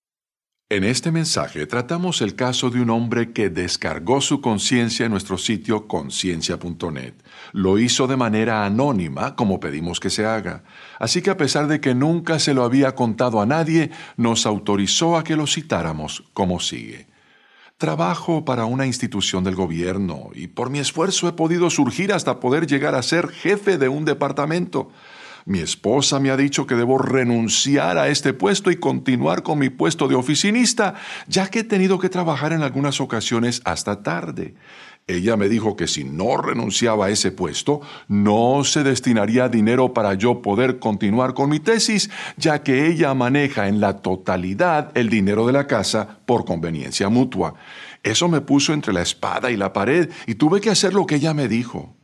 En este mensaje tratamos el caso de un hombre que descargó su conciencia en nuestro sitio conciencia.net. Lo hizo de manera anónima, como pedimos que se haga. Así que a pesar de que nunca se lo había contado a nadie, nos autorizó a que lo citáramos como sigue. Trabajo para una institución del gobierno y por mi esfuerzo he podido surgir hasta poder llegar a ser jefe de un departamento. Mi esposa me ha dicho que debo renunciar a este puesto y continuar con mi puesto de oficinista, ya que he tenido que trabajar en algunas ocasiones hasta tarde. Ella me dijo que si no renunciaba a ese puesto, no se destinaría dinero para yo poder continuar con mi tesis, ya que ella maneja en la totalidad el dinero de la casa por conveniencia mutua. Eso me puso entre la espada y la pared y tuve que hacer lo que ella me dijo.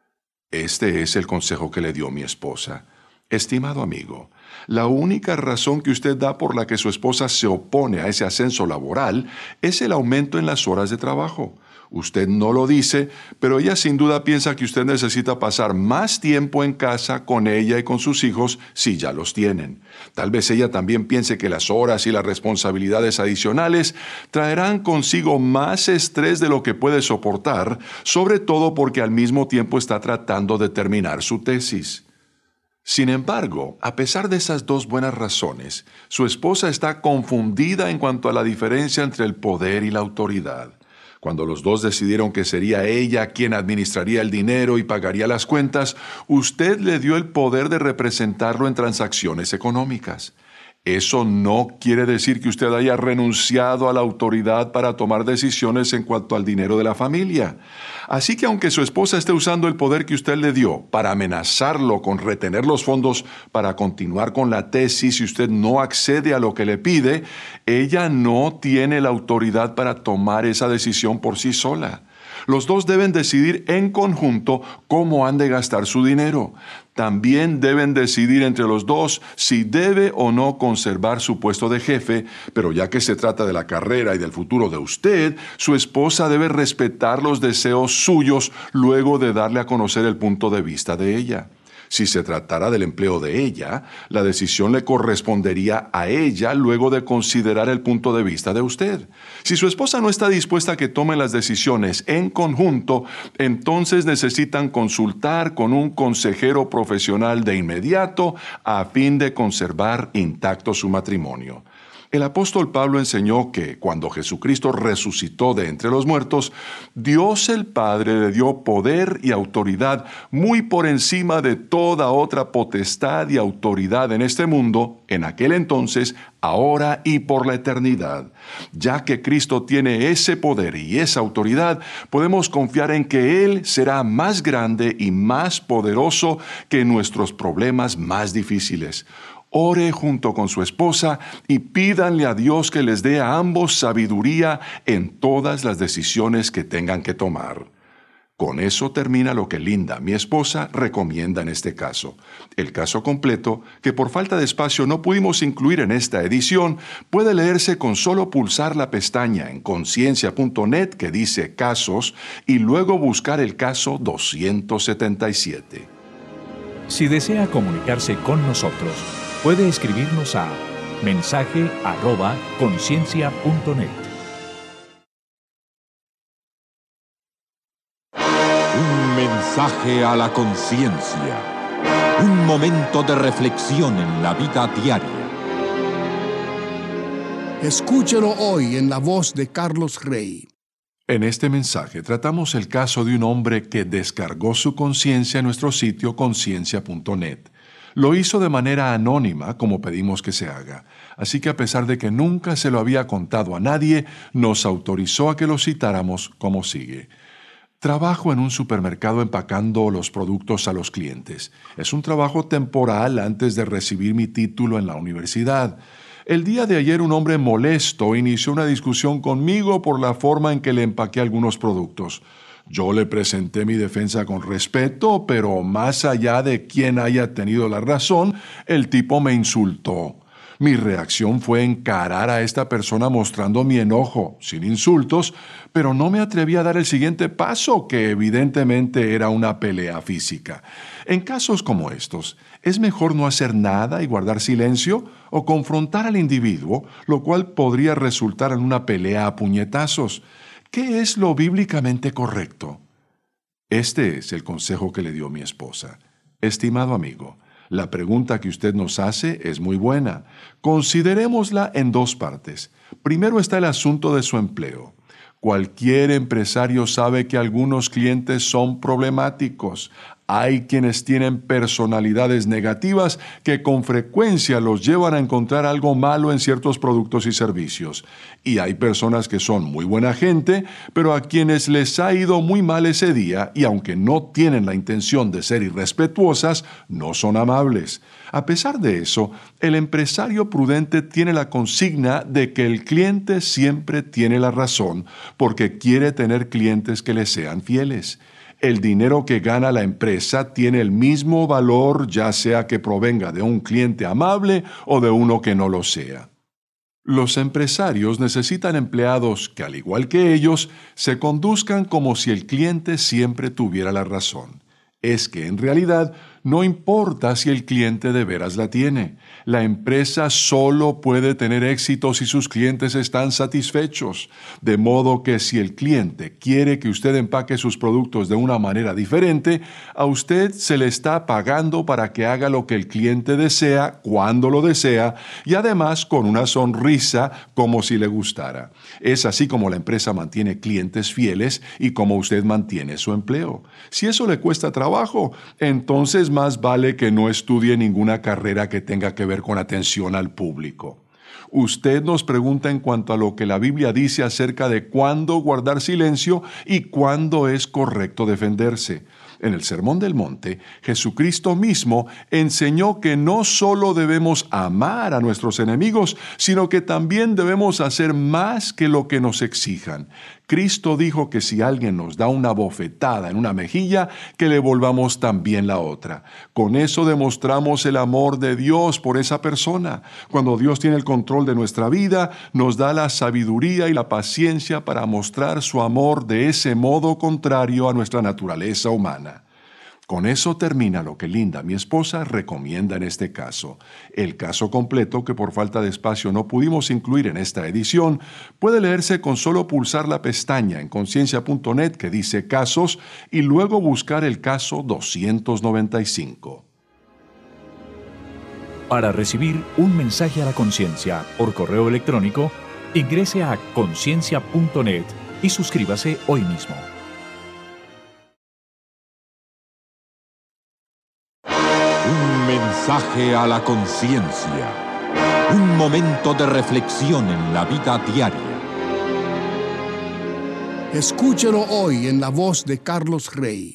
Este es el consejo que le dio mi esposa. Estimado amigo, la única razón que usted da por la que su esposa se opone a ese ascenso laboral es el aumento en las horas de trabajo. Usted no lo dice, pero ella sin duda piensa que usted necesita pasar más tiempo en casa con ella y con sus hijos si ya los tienen. Tal vez ella también piense que las horas y las responsabilidades adicionales traerán consigo más estrés de lo que puede soportar, sobre todo porque al mismo tiempo está tratando de terminar su tesis. Sin embargo, a pesar de esas dos buenas razones, su esposa está confundida en cuanto a la diferencia entre el poder y la autoridad. Cuando los dos decidieron que sería ella quien administraría el dinero y pagaría las cuentas, usted le dio el poder de representarlo en transacciones económicas. Eso no quiere decir que usted haya renunciado a la autoridad para tomar decisiones en cuanto al dinero de la familia. Así que aunque su esposa esté usando el poder que usted le dio para amenazarlo con retener los fondos para continuar con la tesis si usted no accede a lo que le pide, ella no tiene la autoridad para tomar esa decisión por sí sola. Los dos deben decidir en conjunto cómo han de gastar su dinero. También deben decidir entre los dos si debe o no conservar su puesto de jefe, pero ya que se trata de la carrera y del futuro de usted, su esposa debe respetar los deseos suyos luego de darle a conocer el punto de vista de ella. Si se tratara del empleo de ella, la decisión le correspondería a ella luego de considerar el punto de vista de usted. Si su esposa no está dispuesta a que tomen las decisiones en conjunto, entonces necesitan consultar con un consejero profesional de inmediato a fin de conservar intacto su matrimonio. El apóstol Pablo enseñó que cuando Jesucristo resucitó de entre los muertos, Dios el Padre le dio poder y autoridad muy por encima de toda otra potestad y autoridad en este mundo, en aquel entonces, ahora y por la eternidad. Ya que Cristo tiene ese poder y esa autoridad, podemos confiar en que Él será más grande y más poderoso que nuestros problemas más difíciles. Ore junto con su esposa y pídanle a Dios que les dé a ambos sabiduría en todas las decisiones que tengan que tomar. Con eso termina lo que Linda, mi esposa, recomienda en este caso. El caso completo, que por falta de espacio no pudimos incluir en esta edición, puede leerse con solo pulsar la pestaña en conciencia.net que dice Casos y luego buscar el caso 277. Si desea comunicarse con nosotros, puede escribirnos a mensaje@conciencia.net. Un mensaje a la conciencia. Un momento de reflexión en la vida diaria. Escúchelo hoy en la voz de Carlos Rey. En este mensaje tratamos el caso de un hombre que descargó su conciencia en nuestro sitio conciencia.net. Lo hizo de manera anónima, como pedimos que se haga. Así que a pesar de que nunca se lo había contado a nadie, nos autorizó a que lo citáramos como sigue. Trabajo en un supermercado empacando los productos a los clientes. Es un trabajo temporal antes de recibir mi título en la universidad. El día de ayer un hombre molesto inició una discusión conmigo por la forma en que le empaqué algunos productos. Yo le presenté mi defensa con respeto, pero más allá de quién haya tenido la razón, el tipo me insultó. Mi reacción fue encarar a esta persona mostrando mi enojo, sin insultos, pero no me atreví a dar el siguiente paso, que evidentemente era una pelea física. En casos como estos, ¿es mejor no hacer nada y guardar silencio o confrontar al individuo, lo cual podría resultar en una pelea a puñetazos? ¿Qué es lo bíblicamente correcto? Este es el consejo que le dio mi esposa. Estimado amigo, la pregunta que usted nos hace es muy buena. Considerémosla en dos partes. Primero está el asunto de su empleo. Cualquier empresario sabe que algunos clientes son problemáticos. Hay quienes tienen personalidades negativas que con frecuencia los llevan a encontrar algo malo en ciertos productos y servicios. Y hay personas que son muy buena gente, pero a quienes les ha ido muy mal ese día y aunque no tienen la intención de ser irrespetuosas, no son amables. A pesar de eso, el empresario prudente tiene la consigna de que el cliente siempre tiene la razón porque quiere tener clientes que le sean fieles. El dinero que gana la empresa tiene el mismo valor, ya sea que provenga de un cliente amable o de uno que no lo sea. Los empresarios necesitan empleados que, al igual que ellos, se conduzcan como si el cliente siempre tuviera la razón. Es que, en realidad, no importa si el cliente de veras la tiene. La empresa solo puede tener éxito si sus clientes están satisfechos. De modo que si el cliente quiere que usted empaque sus productos de una manera diferente, a usted se le está pagando para que haga lo que el cliente desea, cuando lo desea, y además con una sonrisa como si le gustara. Es así como la empresa mantiene clientes fieles y como usted mantiene su empleo. Si eso le cuesta trabajo, entonces más vale que no estudie ninguna carrera que tenga que ver con atención al público. Usted nos pregunta en cuanto a lo que la Biblia dice acerca de cuándo guardar silencio y cuándo es correcto defenderse. En el Sermón del Monte, Jesucristo mismo enseñó que no solo debemos amar a nuestros enemigos, sino que también debemos hacer más que lo que nos exijan. Cristo dijo que si alguien nos da una bofetada en una mejilla, que le volvamos también la otra. Con eso demostramos el amor de Dios por esa persona. Cuando Dios tiene el control de nuestra vida, nos da la sabiduría y la paciencia para mostrar su amor de ese modo contrario a nuestra naturaleza humana. Con eso termina lo que Linda, mi esposa, recomienda en este caso. El caso completo, que por falta de espacio no pudimos incluir en esta edición, puede leerse con solo pulsar la pestaña en conciencia.net que dice Casos y luego buscar el caso 295. Para recibir un mensaje a la conciencia por correo electrónico, ingrese a conciencia.net y suscríbase hoy mismo. Un mensaje a la conciencia. Un momento de reflexión en la vida diaria. Escúchelo hoy en la voz de Carlos Rey.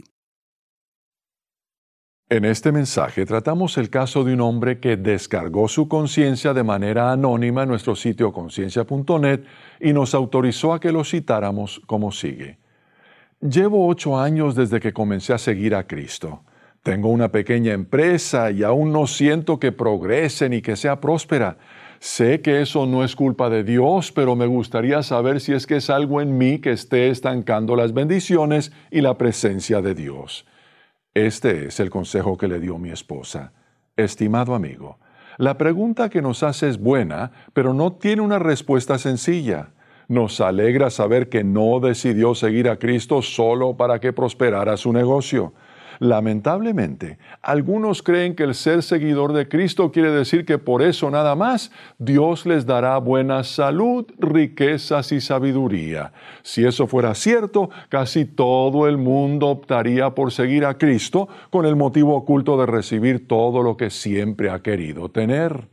En este mensaje tratamos el caso de un hombre que descargó su conciencia de manera anónima en nuestro sitio conciencia.net y nos autorizó a que lo citáramos como sigue. Llevo 8 años desde que comencé a seguir a Cristo. Tengo una pequeña empresa y aún no siento que progrese ni que sea próspera. Sé que eso no es culpa de Dios, pero me gustaría saber si es que es algo en mí que esté estancando las bendiciones y la presencia de Dios. Este es el consejo que le dio mi esposa. Estimado amigo, la pregunta que nos hace es buena, pero no tiene una respuesta sencilla. Nos alegra saber que no decidió seguir a Cristo solo para que prosperara su negocio. Lamentablemente, algunos creen que el ser seguidor de Cristo quiere decir que por eso nada más Dios les dará buena salud, riquezas y sabiduría. Si eso fuera cierto, casi todo el mundo optaría por seguir a Cristo con el motivo oculto de recibir todo lo que siempre ha querido tener.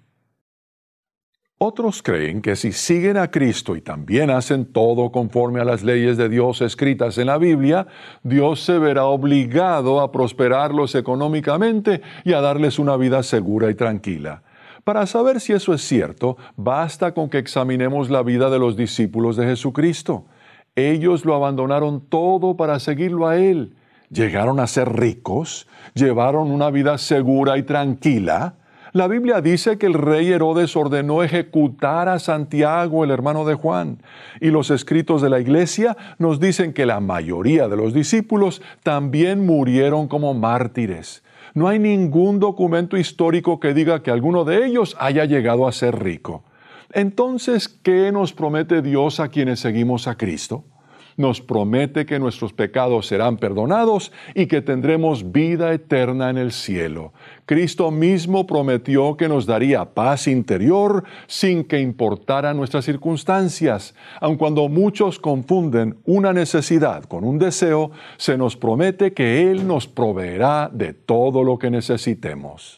Otros creen que si siguen a Cristo y también hacen todo conforme a las leyes de Dios escritas en la Biblia, Dios se verá obligado a prosperarlos económicamente y a darles una vida segura y tranquila. Para saber si eso es cierto, basta con que examinemos la vida de los discípulos de Jesucristo. Ellos lo abandonaron todo para seguirlo a Él. Llegaron a ser ricos, llevaron una vida segura y tranquila. La Biblia dice que el rey Herodes ordenó ejecutar a Santiago, el hermano de Juan, y los escritos de la iglesia nos dicen que la mayoría de los discípulos también murieron como mártires. No hay ningún documento histórico que diga que alguno de ellos haya llegado a ser rico. Entonces, ¿qué nos promete Dios a quienes seguimos a Cristo? Nos promete que nuestros pecados serán perdonados y que tendremos vida eterna en el cielo. Cristo mismo prometió que nos daría paz interior sin que importaran nuestras circunstancias. Aun cuando muchos confunden una necesidad con un deseo, se nos promete que Él nos proveerá de todo lo que necesitemos.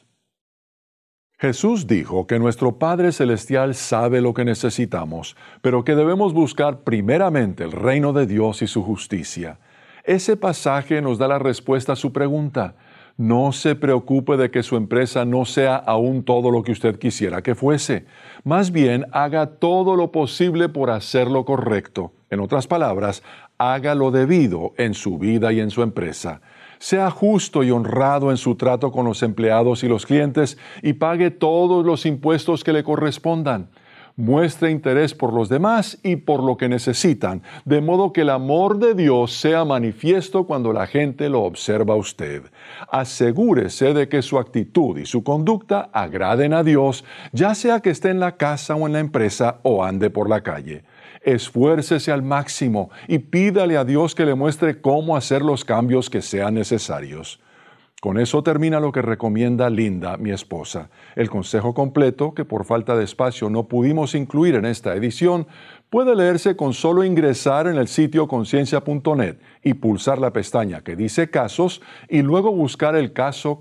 Jesús dijo que nuestro Padre Celestial sabe lo que necesitamos, pero que debemos buscar primeramente el reino de Dios y su justicia. Ese pasaje nos da la respuesta a su pregunta. No se preocupe de que su empresa no sea aún todo lo que usted quisiera que fuese. Más bien, haga todo lo posible por hacer lo correcto. En otras palabras, haga lo debido en su vida y en su empresa. Sea justo y honrado en su trato con los empleados y los clientes y pague todos los impuestos que le correspondan. Muestre interés por los demás y por lo que necesitan, de modo que el amor de Dios sea manifiesto cuando la gente lo observa a usted. Asegúrese de que su actitud y su conducta agraden a Dios, ya sea que esté en la casa o en la empresa o ande por la calle. Esfuércese al máximo y pídale a Dios que le muestre cómo hacer los cambios que sean necesarios. Con eso termina lo que recomienda Linda, mi esposa. El consejo completo, que por falta de espacio no pudimos incluir en esta edición, puede leerse con solo ingresar en el sitio conciencia.net y pulsar la pestaña que dice Casos y luego buscar el caso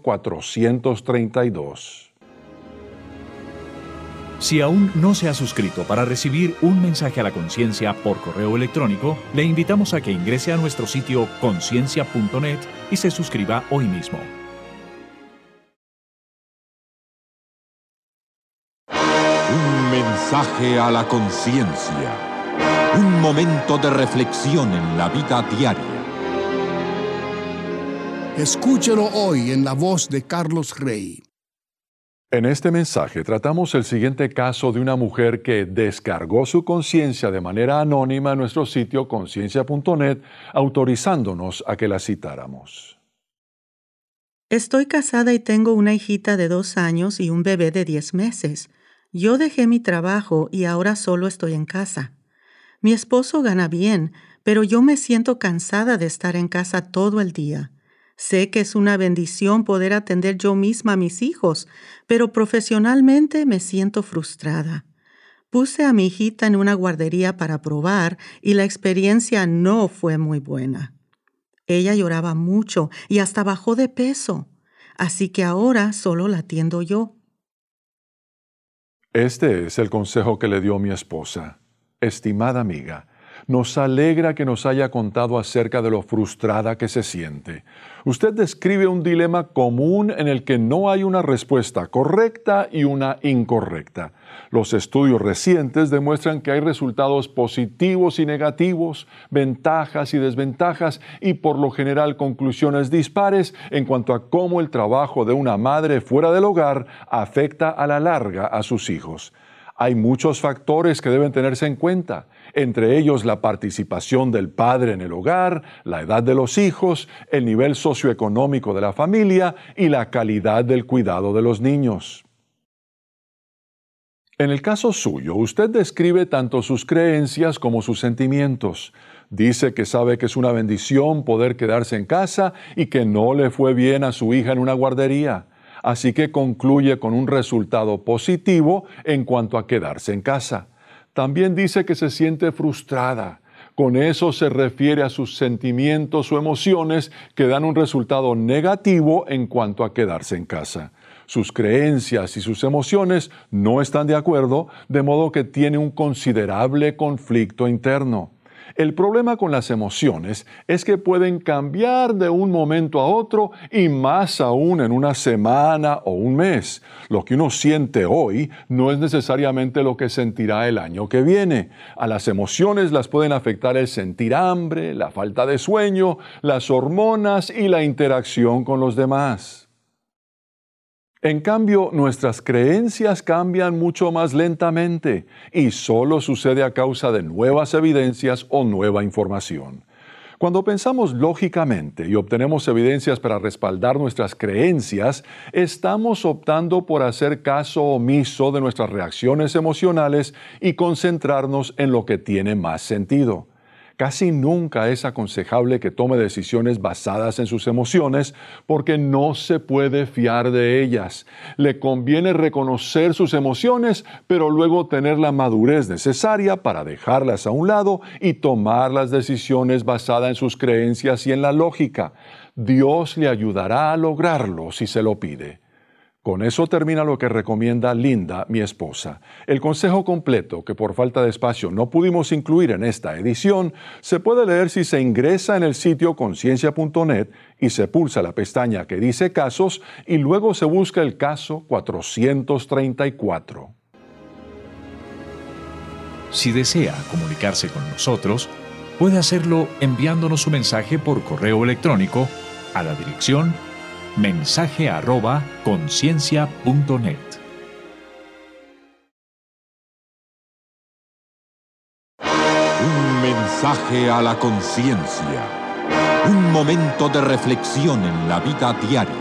432. Si aún no se ha suscrito para recibir un mensaje a la conciencia por correo electrónico, le invitamos a que ingrese a nuestro sitio conciencia.net y se suscriba hoy mismo. Un mensaje a la conciencia. Un momento de reflexión en la vida diaria. Escúchelo hoy en la voz de Carlos Rey. En este mensaje tratamos el siguiente caso de una mujer que descargó su conciencia de manera anónima en nuestro sitio conciencia.net, autorizándonos a que la citáramos. Estoy casada y tengo una hijita de 2 años y un bebé de 10 meses. Yo dejé mi trabajo y ahora solo estoy en casa. Mi esposo gana bien, pero yo me siento cansada de estar en casa todo el día. Sé que es una bendición poder atender yo misma a mis hijos, pero profesionalmente me siento frustrada. Puse a mi hijita en una guardería para probar y la experiencia no fue muy buena. Ella lloraba mucho y hasta bajó de peso, así que ahora solo la atiendo yo. Este es el consejo que le dio mi esposa. Estimada amiga, nos alegra que nos haya contado acerca de lo frustrada que se siente. Usted describe un dilema común en el que no hay una respuesta correcta y una incorrecta. Los estudios recientes demuestran que hay resultados positivos y negativos, ventajas y desventajas y por lo general conclusiones dispares en cuanto a cómo el trabajo de una madre fuera del hogar afecta a la larga a sus hijos. Hay muchos factores que deben tenerse en cuenta, entre ellos la participación del padre en el hogar, la edad de los hijos, el nivel socioeconómico de la familia y la calidad del cuidado de los niños. En el caso suyo, usted describe tanto sus creencias como sus sentimientos. Dice que sabe que es una bendición poder quedarse en casa y que no le fue bien a su hija en una guardería. Así que concluye con un resultado positivo en cuanto a quedarse en casa. También dice que se siente frustrada. Con eso se refiere a sus sentimientos o emociones que dan un resultado negativo en cuanto a quedarse en casa. Sus creencias y sus emociones no están de acuerdo, de modo que tiene un considerable conflicto interno. El problema con las emociones es que pueden cambiar de un momento a otro y más aún en una semana o un mes. Lo que uno siente hoy no es necesariamente lo que sentirá el año que viene. A las emociones las pueden afectar el sentir hambre, la falta de sueño, las hormonas y la interacción con los demás. En cambio, nuestras creencias cambian mucho más lentamente y solo sucede a causa de nuevas evidencias o nueva información. Cuando pensamos lógicamente y obtenemos evidencias para respaldar nuestras creencias, estamos optando por hacer caso omiso de nuestras reacciones emocionales y concentrarnos en lo que tiene más sentido. Casi nunca es aconsejable que tome decisiones basadas en sus emociones porque no se puede fiar de ellas. Le conviene reconocer sus emociones, pero luego tener la madurez necesaria para dejarlas a un lado y tomar las decisiones basadas en sus creencias y en la lógica. Dios le ayudará a lograrlo si se lo pide. Con eso termina lo que recomienda Linda, mi esposa. El consejo completo, que por falta de espacio no pudimos incluir en esta edición, se puede leer si se ingresa en el sitio conciencia.net y se pulsa la pestaña que dice Casos y luego se busca el caso 434. Si desea comunicarse con nosotros, puede hacerlo enviándonos su mensaje por correo electrónico a la dirección mensaje@conciencia.net. Un mensaje a la conciencia. Un momento de reflexión en la vida diaria.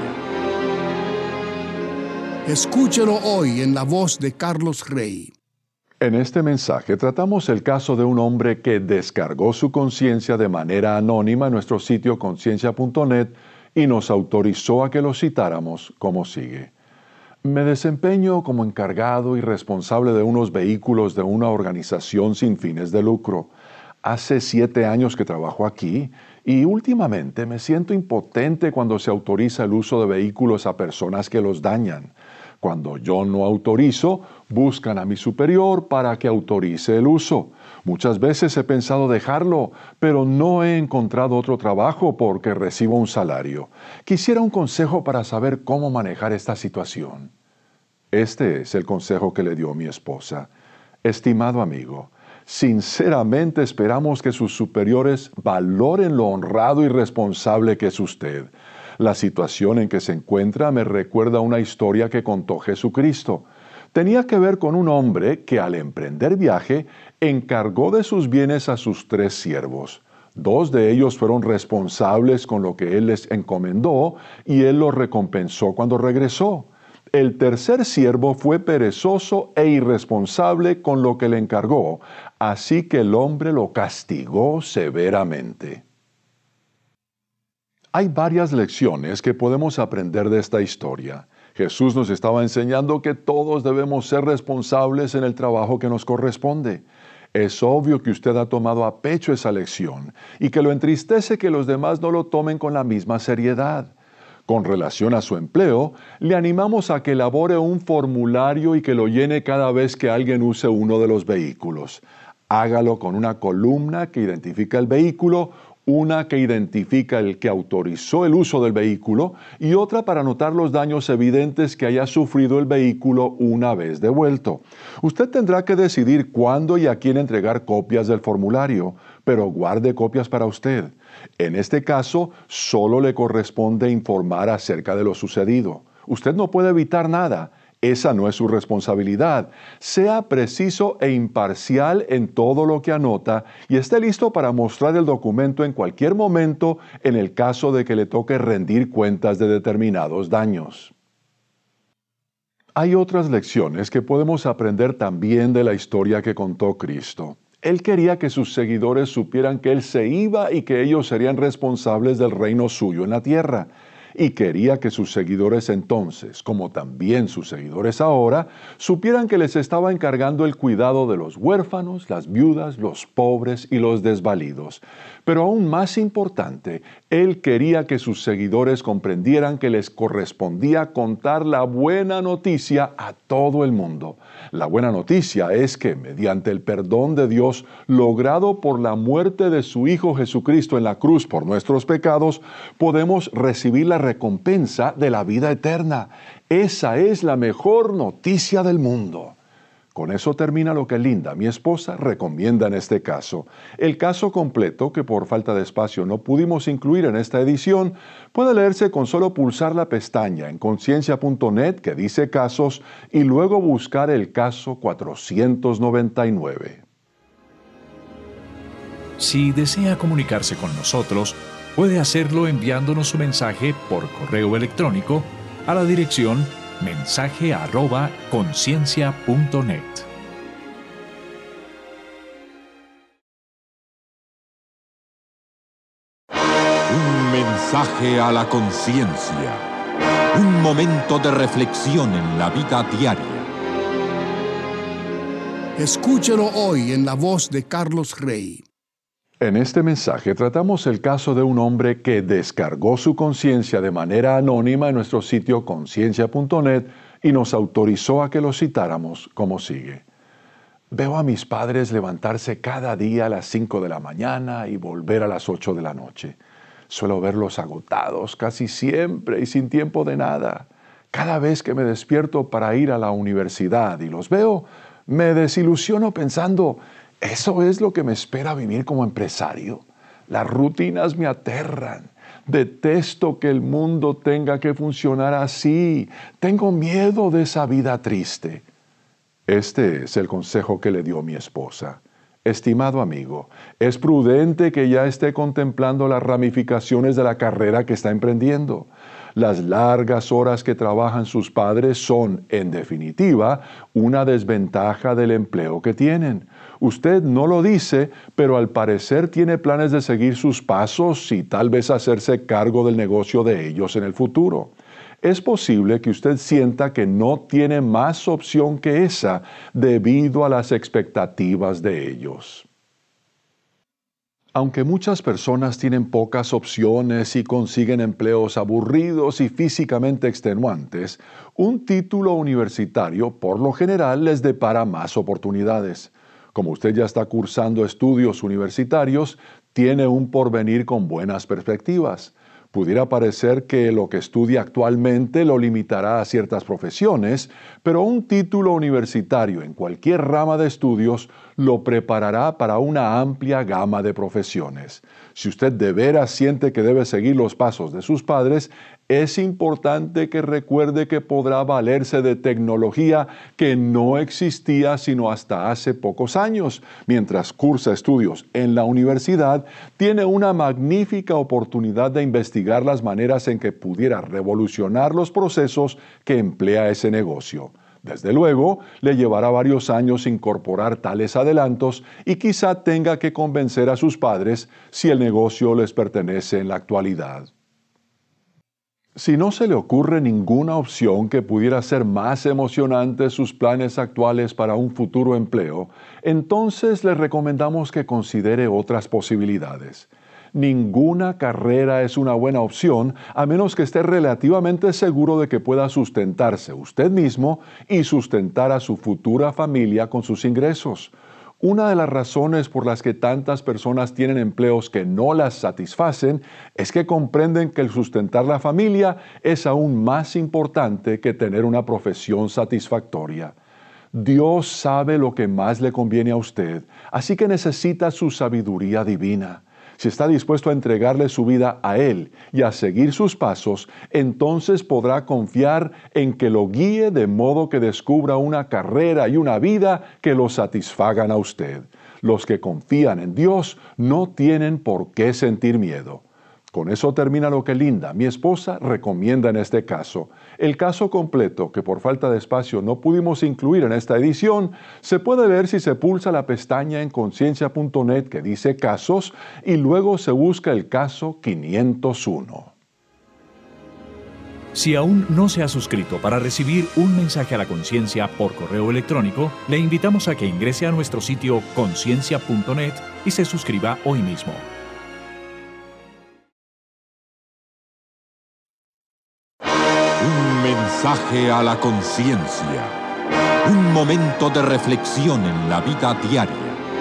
Escúchelo hoy en la voz de Carlos Rey. En este mensaje tratamos el caso de un hombre que descargó su conciencia de manera anónima en nuestro sitio conciencia.net y nos autorizó a que lo citáramos como sigue. Me desempeño como encargado y responsable de unos vehículos de una organización sin fines de lucro. Hace 7 años que trabajo aquí y últimamente me siento impotente cuando se autoriza el uso de vehículos a personas que los dañan. Cuando yo no autorizo, buscan a mi superior para que autorice el uso. Muchas veces he pensado dejarlo, pero no he encontrado otro trabajo porque recibo un salario. Quisiera un consejo para saber cómo manejar esta situación. Este es el consejo que le dio mi esposa. Estimado amigo, sinceramente esperamos que sus superiores valoren lo honrado y responsable que es usted. La situación en que se encuentra me recuerda una historia que contó Jesucristo. Tenía que ver con un hombre que al emprender viaje encargó de sus bienes a sus 3 siervos. 2 de ellos fueron responsables con lo que él les encomendó y él los recompensó cuando regresó. El tercer siervo fue perezoso e irresponsable con lo que le encargó, así que el hombre lo castigó severamente. Hay varias lecciones que podemos aprender de esta historia. Jesús nos estaba enseñando que todos debemos ser responsables en el trabajo que nos corresponde. Es obvio que usted ha tomado a pecho esa lección y que lo entristece que los demás no lo tomen con la misma seriedad. Con relación a su empleo, le animamos a que elabore un formulario y que lo llene cada vez que alguien use uno de los vehículos. Hágalo con una columna que identifica el vehículo, una que identifica el que autorizó el uso del vehículo y otra para anotar los daños evidentes que haya sufrido el vehículo una vez devuelto. Usted tendrá que decidir cuándo y a quién entregar copias del formulario, pero guarde copias para usted. En este caso, solo le corresponde informar acerca de lo sucedido. Usted no puede evitar nada. Esa no es su responsabilidad. Sea preciso e imparcial en todo lo que anota y esté listo para mostrar el documento en cualquier momento en el caso de que le toque rendir cuentas de determinados daños. Hay otras lecciones que podemos aprender también de la historia que contó Cristo. Él quería que sus seguidores supieran que Él se iba y que ellos serían responsables del reino suyo en la tierra. Y quería que sus seguidores entonces, como también sus seguidores ahora, supieran que les estaba encargando el cuidado de los huérfanos, las viudas, los pobres y los desvalidos. Pero aún más importante, Él quería que sus seguidores comprendieran que les correspondía contar la buena noticia a todo el mundo. La buena noticia es que, mediante el perdón de Dios logrado por la muerte de su Hijo Jesucristo en la cruz por nuestros pecados, podemos recibir la recompensa de la vida eterna. Esa es la mejor noticia del mundo. Con eso termina lo que Linda, mi esposa, recomienda en este caso. El caso completo, que por falta de espacio no pudimos incluir en esta edición, puede leerse con solo pulsar la pestaña en conciencia.net que dice casos y luego buscar el caso 499. Si desea comunicarse con nosotros, puede hacerlo enviándonos su mensaje por correo electrónico a la dirección mensaje@conciencia.net. Un mensaje a la conciencia. Un momento de reflexión en la vida diaria. Escúchelo hoy en la voz de Carlos Rey. En este mensaje tratamos el caso de un hombre que descargó su conciencia de manera anónima en nuestro sitio conciencia.net y nos autorizó a que lo citáramos como sigue. Veo a mis padres levantarse cada día a las 5 de la mañana y volver a las 8 de la noche. Suelo verlos agotados casi siempre y sin tiempo de nada. Cada vez que me despierto para ir a la universidad y los veo, me desilusiono pensando, ¿eso es lo que me espera vivir como empresario? Las rutinas me aterran. Detesto que el mundo tenga que funcionar así. Tengo miedo de esa vida triste. Este es el consejo que le dio mi esposa. Estimado amigo, es prudente que ya esté contemplando las ramificaciones de la carrera que está emprendiendo. Las largas horas que trabajan sus padres son, en definitiva, una desventaja del empleo que tienen. Usted no lo dice, pero al parecer tiene planes de seguir sus pasos y tal vez hacerse cargo del negocio de ellos en el futuro. Es posible que usted sienta que no tiene más opción que esa debido a las expectativas de ellos. Aunque muchas personas tienen pocas opciones y consiguen empleos aburridos y físicamente extenuantes, un título universitario por lo general les depara más oportunidades. Como usted ya está cursando estudios universitarios, tiene un porvenir con buenas perspectivas. Pudiera parecer que lo que estudia actualmente lo limitará a ciertas profesiones, pero un título universitario en cualquier rama de estudios lo preparará para una amplia gama de profesiones. Si usted de veras siente que debe seguir los pasos de sus padres, es importante que recuerde que podrá valerse de tecnología que no existía sino hasta hace pocos años. Mientras cursa estudios en la universidad, tiene una magnífica oportunidad de investigar las maneras en que pudiera revolucionar los procesos que emplea ese negocio. Desde luego, le llevará varios años incorporar tales adelantos y quizá tenga que convencer a sus padres si el negocio les pertenece en la actualidad. Si no se le ocurre ninguna opción que pudiera hacer más emocionantes sus planes actuales para un futuro empleo, entonces le recomendamos que considere otras posibilidades. Ninguna carrera es una buena opción a menos que esté relativamente seguro de que pueda sustentarse usted mismo y sustentar a su futura familia con sus ingresos. Una de las razones por las que tantas personas tienen empleos que no las satisfacen es que comprenden que el sustentar la familia es aún más importante que tener una profesión satisfactoria. Dios sabe lo que más le conviene a usted, así que necesita su sabiduría divina. Si está dispuesto a entregarle su vida a Él y a seguir sus pasos, entonces podrá confiar en que lo guíe de modo que descubra una carrera y una vida que lo satisfagan a usted. Los que confían en Dios no tienen por qué sentir miedo. Con eso termina lo que Linda, mi esposa, recomienda en este caso. El caso completo, que por falta de espacio no pudimos incluir en esta edición, se puede ver si se pulsa la pestaña en conciencia.net que dice Casos y luego se busca el caso 501. Si aún no se ha suscrito para recibir un mensaje a la conciencia por correo electrónico, le invitamos a que ingrese a nuestro sitio conciencia.net y se suscriba hoy mismo. Un mensaje a la conciencia. Un momento de reflexión en la vida diaria.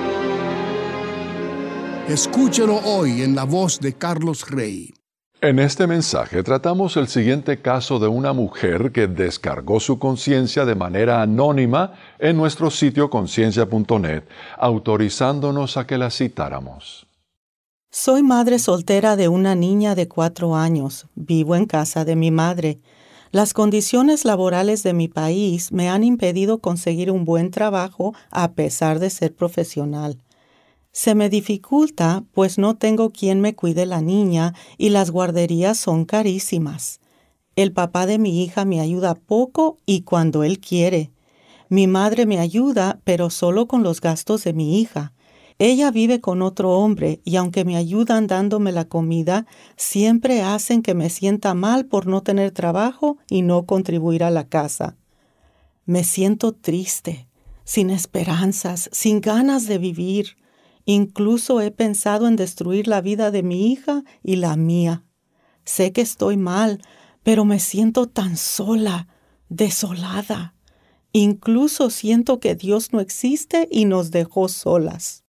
Escúchelo hoy en la voz de Carlos Rey. En este mensaje tratamos el siguiente caso de una mujer que descargó su conciencia de manera anónima en nuestro sitio conciencia.net, autorizándonos a que la citáramos. Soy madre soltera de una niña de 4 años. Vivo en casa de mi madre. Las condiciones laborales de mi país me han impedido conseguir un buen trabajo a pesar de ser profesional. Se me dificulta, pues no tengo quien me cuide la niña y las guarderías son carísimas. El papá de mi hija me ayuda poco y cuando él quiere. Mi madre me ayuda, pero solo con los gastos de mi hija. Ella vive con otro hombre y aunque me ayudan dándome la comida, siempre hacen que me sienta mal por no tener trabajo y no contribuir a la casa. Me siento triste, sin esperanzas, sin ganas de vivir. Incluso he pensado en destruir la vida de mi hija y la mía. Sé que estoy mal, pero me siento tan sola, desolada. Incluso siento que Dios no existe y nos dejó solas.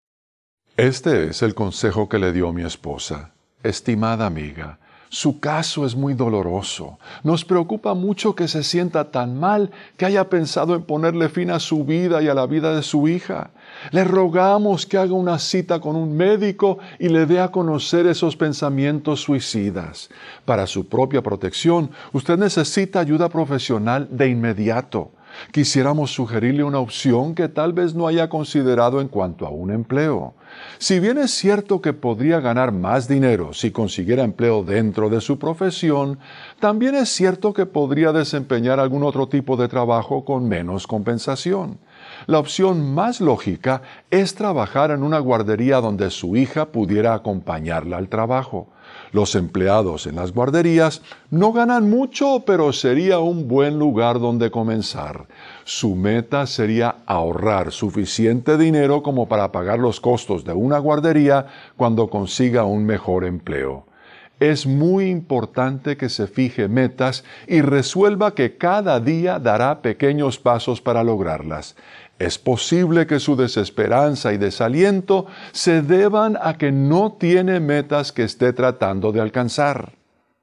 Este es el consejo que le dio mi esposa. Estimada amiga, su caso es muy doloroso. Nos preocupa mucho que se sienta tan mal que haya pensado en ponerle fin a su vida y a la vida de su hija. Le rogamos que haga una cita con un médico y le dé a conocer esos pensamientos suicidas. Para su propia protección, usted necesita ayuda profesional de inmediato. Quisiéramos sugerirle una opción que tal vez no haya considerado en cuanto a un empleo. Si bien es cierto que podría ganar más dinero si consiguiera empleo dentro de su profesión, también es cierto que podría desempeñar algún otro tipo de trabajo con menos compensación. La opción más lógica es trabajar en una guardería donde su hija pudiera acompañarla al trabajo. Los empleados en las guarderías no ganan mucho, pero sería un buen lugar donde comenzar. Su meta sería ahorrar suficiente dinero como para pagar los costos de una guardería cuando consiga un mejor empleo. Es muy importante que se fije metas y resuelva que cada día dará pequeños pasos para lograrlas. Es posible que su desesperanza y desaliento se deban a que no tiene metas que esté tratando de alcanzar.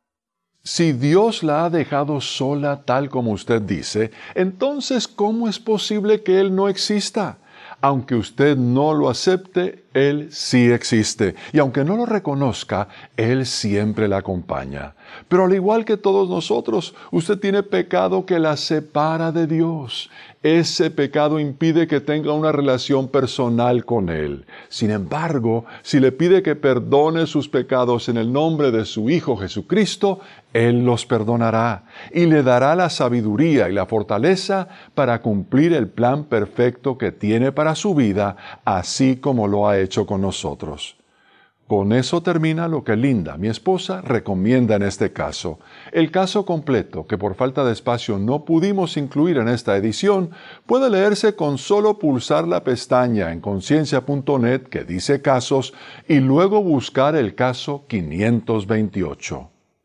Si Dios la ha dejado sola tal como usted dice, entonces ¿cómo es posible que Él no exista? Aunque usted no lo acepte, Él sí existe. Y aunque no lo reconozca, Él siempre la acompaña. Pero al igual que todos nosotros, usted tiene pecado que la separa de Dios. Ese pecado impide que tenga una relación personal con Él. Sin embargo, si le pide que perdone sus pecados en el nombre de su Hijo Jesucristo, Él los perdonará y le dará la sabiduría y la fortaleza para cumplir el plan perfecto que tiene para su vida, así como lo ha hecho con nosotros. Con eso termina lo que Linda, mi esposa, recomienda en este caso. El caso completo, que por falta de espacio no pudimos incluir en esta edición, puede leerse con solo pulsar la pestaña en conciencia.net que dice casos y luego buscar el caso 528.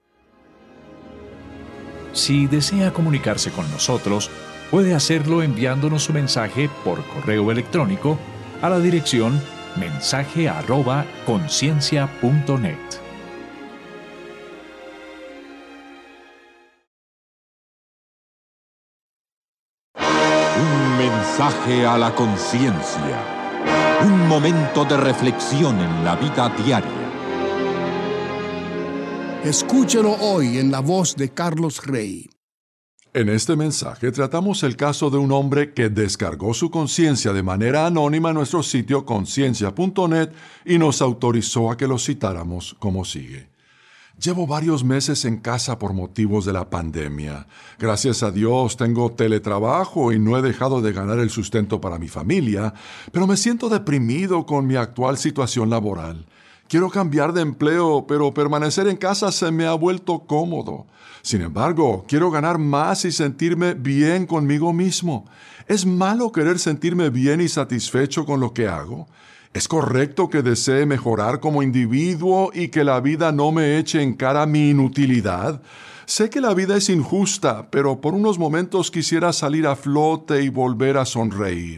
Si desea comunicarse con nosotros, puede hacerlo enviándonos su mensaje por correo electrónico a la dirección mensaje@conciencia.net. Un mensaje a la conciencia. Un momento de reflexión en la vida diaria. Escúchelo hoy en la voz de Carlos Rey. En este mensaje tratamos el caso de un hombre que descargó su conciencia de manera anónima en nuestro sitio conciencia.net y nos autorizó a que lo citáramos como sigue. Llevo varios meses en casa por motivos de la pandemia. Gracias a Dios tengo teletrabajo y no he dejado de ganar el sustento para mi familia, pero me siento deprimido con mi actual situación laboral. Quiero cambiar de empleo, pero permanecer en casa se me ha vuelto cómodo. Sin embargo, quiero ganar más y sentirme bien conmigo mismo. ¿Es malo querer sentirme bien y satisfecho con lo que hago? ¿Es correcto que desee mejorar como individuo y que la vida no me eche en cara mi inutilidad? Sé que la vida es injusta, pero por unos momentos quisiera salir a flote y volver a sonreír.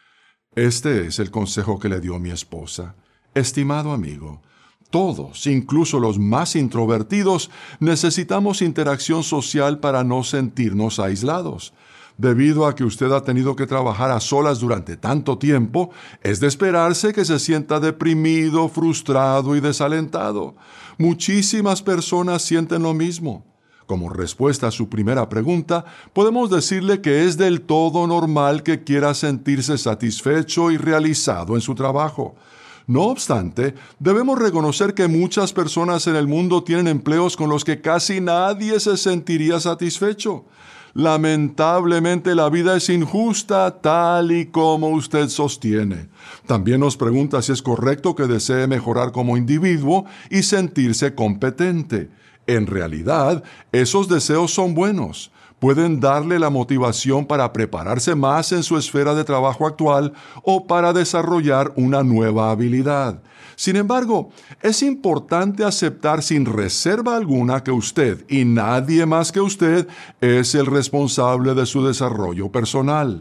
Este es el consejo que le dio mi esposa. Estimado amigo, todos, incluso los más introvertidos, necesitamos interacción social para no sentirnos aislados. Debido a que usted ha tenido que trabajar a solas durante tanto tiempo, es de esperarse que se sienta deprimido, frustrado y desalentado. Muchísimas personas sienten lo mismo. Como respuesta a su primera pregunta, podemos decirle que es del todo normal que quiera sentirse satisfecho y realizado en su trabajo. No obstante, debemos reconocer que muchas personas en el mundo tienen empleos con los que casi nadie se sentiría satisfecho. Lamentablemente la vida es injusta tal y como usted sostiene. También nos pregunta si es correcto que desee mejorar como individuo y sentirse competente. En realidad, esos deseos son buenos. Pueden darle la motivación para prepararse más en su esfera de trabajo actual o para desarrollar una nueva habilidad. Sin embargo, es importante aceptar sin reserva alguna que usted y nadie más que usted es el responsable de su desarrollo personal.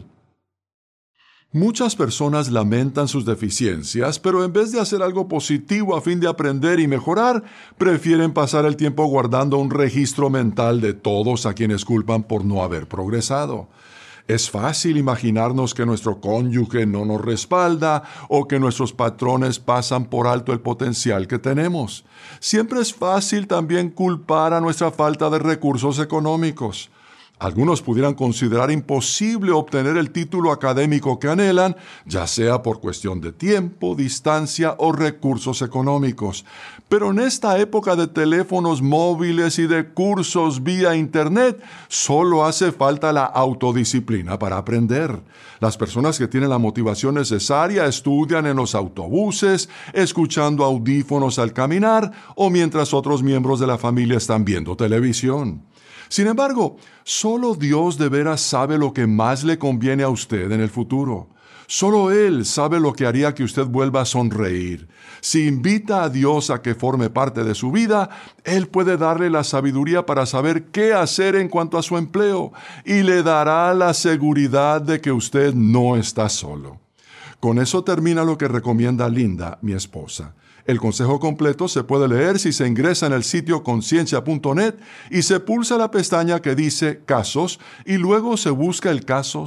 Muchas personas lamentan sus deficiencias, pero en vez de hacer algo positivo a fin de aprender y mejorar, prefieren pasar el tiempo guardando un registro mental de todos a quienes culpan por no haber progresado. Es fácil imaginarnos que nuestro cónyuge no nos respalda o que nuestros patrones pasan por alto el potencial que tenemos. Siempre es fácil también culpar a nuestra falta de recursos económicos. Algunos pudieran considerar imposible obtener el título académico que anhelan, ya sea por cuestión de tiempo, distancia o recursos económicos. Pero en esta época de teléfonos móviles y de cursos vía Internet, solo hace falta la autodisciplina para aprender. Las personas que tienen la motivación necesaria estudian en los autobuses, escuchando audífonos al caminar o mientras otros miembros de la familia están viendo televisión. Sin embargo, solo Dios de veras sabe lo que más le conviene a usted en el futuro. Solo Él sabe lo que haría que usted vuelva a sonreír. Si invita a Dios a que forme parte de su vida, Él puede darle la sabiduría para saber qué hacer en cuanto a su empleo y le dará la seguridad de que usted no está solo. Con eso termina lo que recomienda Linda, mi esposa. El consejo completo se puede leer si se ingresa en el sitio conciencia.net y se pulsa la pestaña que dice Casos y luego se busca el caso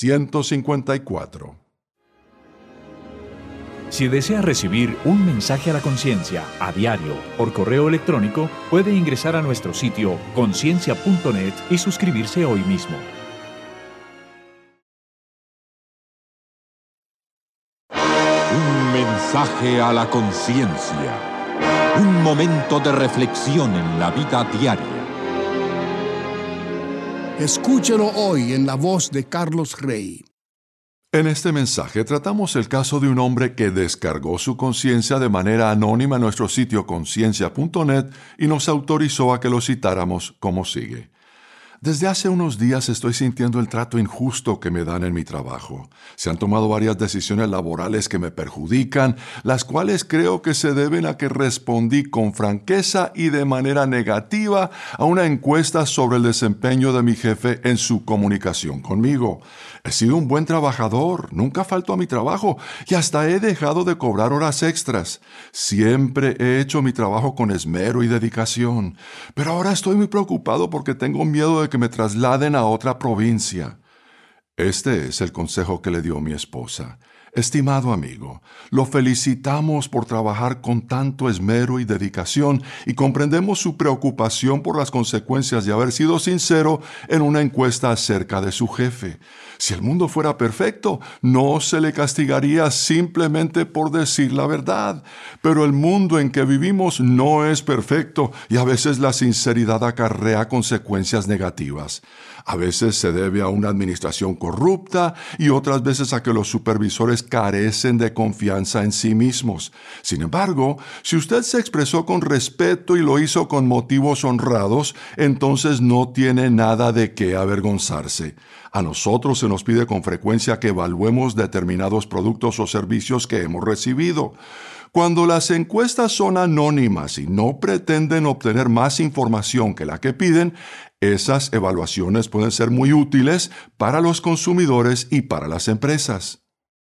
654. Si desea recibir un mensaje a la conciencia a diario por correo electrónico, puede ingresar a nuestro sitio conciencia.net y suscribirse hoy mismo. Un mensaje a la conciencia. Un momento de reflexión en la vida diaria. Escúchelo hoy en la voz de Carlos Rey. En este mensaje tratamos el caso de un hombre que descargó su conciencia de manera anónima en nuestro sitio conciencia.net y nos autorizó a que lo citáramos como sigue. Desde hace unos días estoy sintiendo el trato injusto que me dan en mi trabajo. Se han tomado varias decisiones laborales que me perjudican, las cuales creo que se deben a que respondí con franqueza y de manera negativa a una encuesta sobre el desempeño de mi jefe en su comunicación conmigo. He sido un buen trabajador, nunca falto a mi trabajo y hasta he dejado de cobrar horas extras. Siempre he hecho mi trabajo con esmero y dedicación, pero ahora estoy muy preocupado porque tengo miedo de que me trasladen a otra provincia. Este es el consejo que le dio mi esposa. Estimado amigo, lo felicitamos por trabajar con tanto esmero y dedicación y comprendemos su preocupación por las consecuencias de haber sido sincero en una encuesta acerca de su jefe. Si el mundo fuera perfecto, no se le castigaría simplemente por decir la verdad. Pero el mundo en que vivimos no es perfecto y a veces la sinceridad acarrea consecuencias negativas. A veces se debe a una administración corrupta y otras veces a que los supervisores carecen de confianza en sí mismos. Sin embargo, si usted se expresó con respeto y lo hizo con motivos honrados, entonces no tiene nada de qué avergonzarse. A nosotros se nos pide con frecuencia que evaluemos determinados productos o servicios que hemos recibido. Cuando las encuestas son anónimas y no pretenden obtener más información que la que piden, esas evaluaciones pueden ser muy útiles para los consumidores y para las empresas.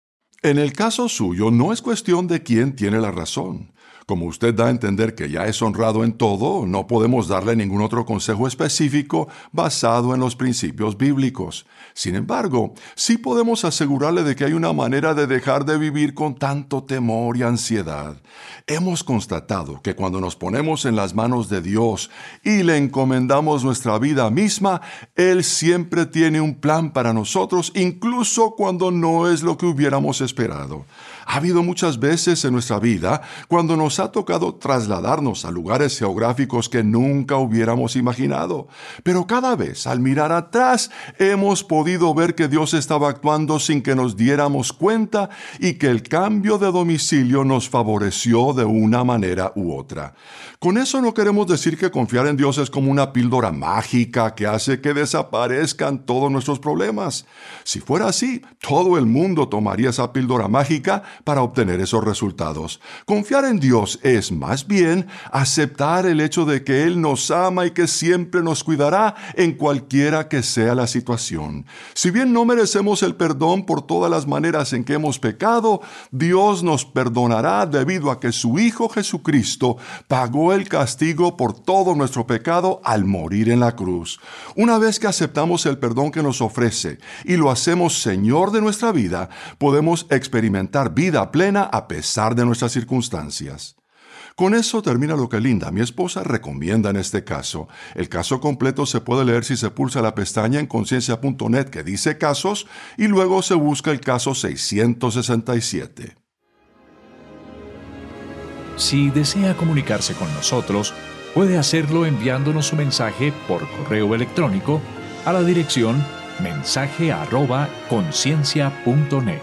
En el caso suyo, no es cuestión de quién tiene la razón. Como usted da a entender que ya es honrado en todo, no podemos darle ningún otro consejo específico basado en los principios bíblicos. Sin embargo, sí podemos asegurarle de que hay una manera de dejar de vivir con tanto temor y ansiedad. Hemos constatado que cuando nos ponemos en las manos de Dios y le encomendamos nuestra vida misma, Él siempre tiene un plan para nosotros, incluso cuando no es lo que hubiéramos esperado. Ha habido muchas veces en nuestra vida cuando nos ha tocado trasladarnos a lugares geográficos que nunca hubiéramos imaginado. Pero cada vez, al mirar atrás, hemos podido ver que Dios estaba actuando sin que nos diéramos cuenta y que el cambio de domicilio nos favoreció de una manera u otra. Con eso no queremos decir que confiar en Dios es como una píldora mágica que hace que desaparezcan todos nuestros problemas. Si fuera así, todo el mundo tomaría esa píldora mágica para obtener esos resultados. Confiar en Dios es, más bien, aceptar el hecho de que Él nos ama y que siempre nos cuidará en cualquiera que sea la situación. Si bien no merecemos el perdón por todas las maneras en que hemos pecado, Dios nos perdonará debido a que su Hijo Jesucristo pagó el castigo por todo nuestro pecado al morir en la cruz. Una vez que aceptamos el perdón que nos ofrece y lo hacemos Señor de nuestra vida, podemos experimentar vida plena a pesar de nuestras circunstancias. Con eso termina lo que Linda, mi esposa, recomienda en este caso. El caso completo se puede leer si se pulsa la pestaña en conciencia.net que dice casos y luego se busca el caso 667. Si desea comunicarse con nosotros, puede hacerlo enviándonos su mensaje por correo electrónico a la dirección mensaje@conciencia.net.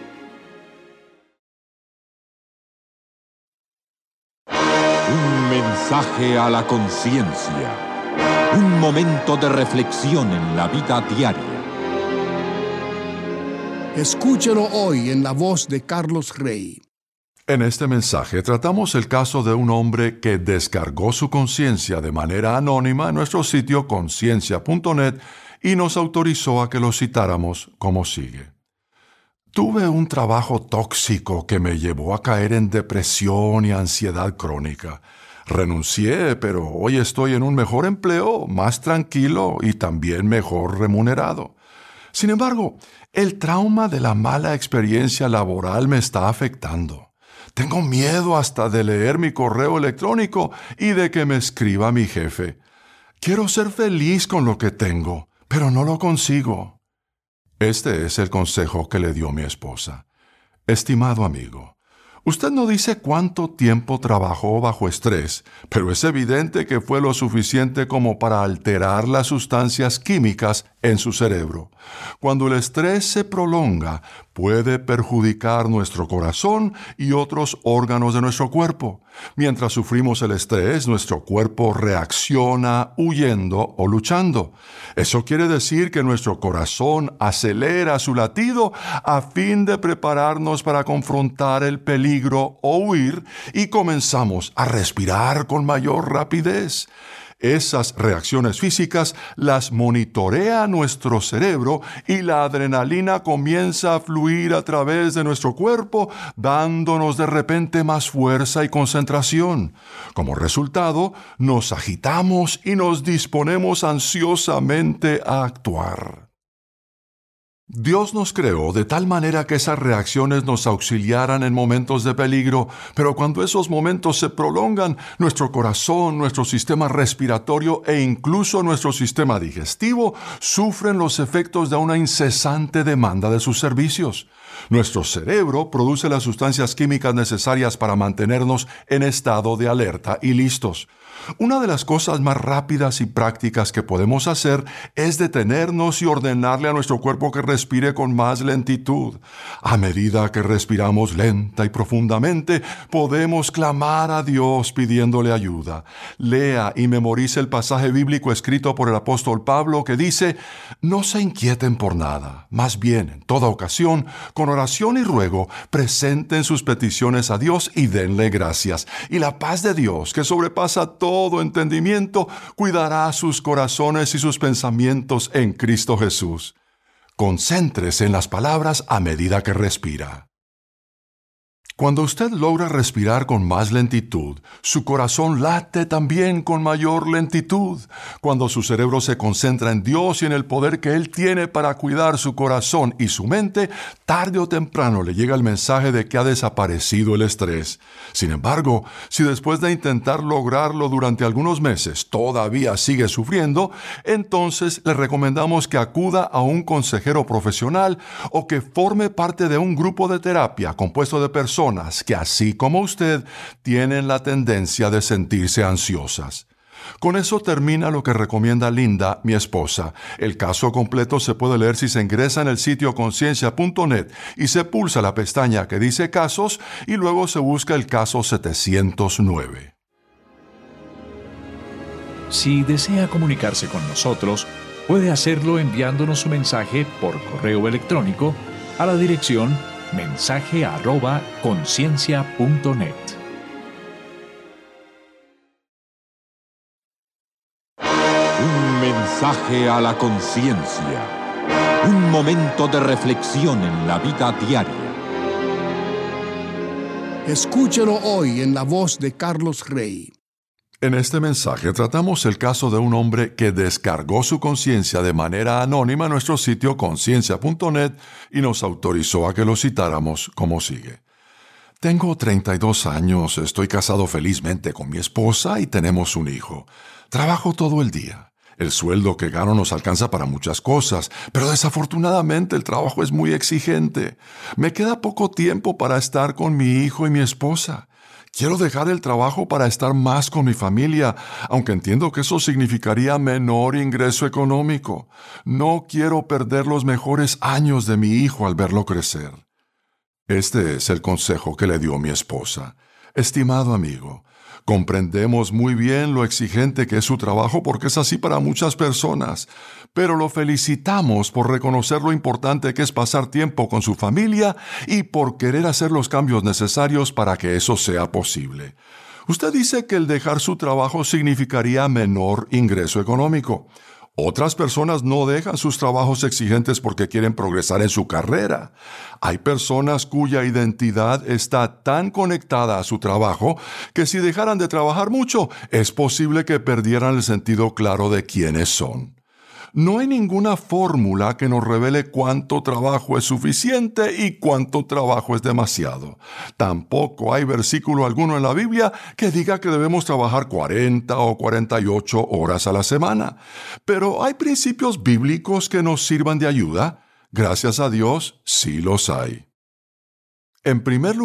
Un mensaje a la conciencia. Un momento de reflexión en la vida diaria. Escúchelo hoy en la voz de Carlos Rey. En este mensaje tratamos el caso de un hombre que descargó su conciencia de manera anónima en nuestro sitio conciencia.net y nos autorizó a que lo citáramos como sigue. Tuve un trabajo tóxico que me llevó a caer en depresión y ansiedad crónica. Renuncié, pero hoy estoy en un mejor empleo, más tranquilo y también mejor remunerado. Sin embargo, el trauma de la mala experiencia laboral me está afectando. Tengo miedo hasta de leer mi correo electrónico y de que me escriba mi jefe. Quiero ser feliz con lo que tengo, pero no lo consigo. Este es el consejo que le dio mi esposa. Estimado amigo, Usted no dice cuánto tiempo trabajó bajo estrés, pero es evidente que fue lo suficiente como para alterar las sustancias químicas en su cerebro. Cuando el estrés se prolonga, puede perjudicar nuestro corazón y otros órganos de nuestro cuerpo. Mientras sufrimos el estrés, nuestro cuerpo reacciona huyendo o luchando. Eso quiere decir que nuestro corazón acelera su latido a fin de prepararnos para confrontar el peligro o huir, y comenzamos a respirar con mayor rapidez. Esas reacciones físicas las monitorea nuestro cerebro y la adrenalina comienza a fluir a través de nuestro cuerpo, dándonos de repente más fuerza y concentración. Como resultado, nos agitamos y nos disponemos ansiosamente a actuar. Dios nos creó de tal manera que esas reacciones nos auxiliaran en momentos de peligro, pero cuando esos momentos se prolongan, nuestro corazón, nuestro sistema respiratorio e incluso nuestro sistema digestivo sufren los efectos de una incesante demanda de sus servicios. Nuestro cerebro produce las sustancias químicas necesarias para mantenernos en estado de alerta y listos. Una de las cosas más rápidas y prácticas que podemos hacer es detenernos y ordenarle a nuestro cuerpo que respire con más lentitud. A medida que respiramos lenta y profundamente, podemos clamar a Dios pidiéndole ayuda. Lea y memorice el pasaje bíblico escrito por el apóstol Pablo que dice: «No se inquieten por nada, más bien, en toda ocasión, con oración y ruego, presenten sus peticiones a Dios y denle gracias. Y la paz de Dios, que sobrepasa todo entendimiento, cuidará sus corazones y sus pensamientos en Cristo Jesús». Concéntrese en las palabras a medida que respira. Cuando usted logra respirar con más lentitud, su corazón late también con mayor lentitud. Cuando su cerebro se concentra en Dios y en el poder que Él tiene para cuidar su corazón y su mente, tarde o temprano le llega el mensaje de que ha desaparecido el estrés. Sin embargo, si después de intentar lograrlo durante algunos meses todavía sigue sufriendo, entonces le recomendamos que acuda a un consejero profesional o que forme parte de un grupo de terapia compuesto de personas que, así como usted, tienen la tendencia de sentirse ansiosas. Con eso termina lo que recomienda Linda, mi esposa. El caso completo se puede leer si se ingresa en el sitio conciencia.net y se pulsa la pestaña que dice Casos y luego se busca el caso 709. Si desea comunicarse con nosotros, puede hacerlo enviándonos su mensaje por correo electrónico a la dirección mensaje@conciencia.net. Un mensaje a la conciencia. Un momento de reflexión en la vida diaria. Escúchelo hoy en la voz de Carlos Rey. En este mensaje tratamos el caso de un hombre que descargó su conciencia de manera anónima en nuestro sitio conciencia.net y nos autorizó a que lo citáramos como sigue. Tengo 32 años, estoy casado felizmente con mi esposa y tenemos un hijo. Trabajo todo el día. El sueldo que gano nos alcanza para muchas cosas, pero desafortunadamente el trabajo es muy exigente. Me queda poco tiempo para estar con mi hijo y mi esposa. Quiero dejar el trabajo para estar más con mi familia, aunque entiendo que eso significaría menor ingreso económico. No quiero perder los mejores años de mi hijo al verlo crecer. Este es el consejo que le dio mi esposa. Estimado amigo, comprendemos muy bien lo exigente que es su trabajo porque es así para muchas personas, pero lo felicitamos por reconocer lo importante que es pasar tiempo con su familia y por querer hacer los cambios necesarios para que eso sea posible. Usted dice que el dejar su trabajo significaría menor ingreso económico. Otras personas no dejan sus trabajos exigentes porque quieren progresar en su carrera. Hay personas cuya identidad está tan conectada a su trabajo que si dejaran de trabajar mucho, es posible que perdieran el sentido claro de quiénes son. No hay ninguna fórmula que nos revele cuánto trabajo es suficiente y cuánto trabajo es demasiado. Tampoco hay versículo alguno en la Biblia que diga que debemos trabajar 40 o 48 horas a la semana. Pero ¿hay principios bíblicos que nos sirvan de ayuda? Gracias a Dios, sí los hay. En primer lugar,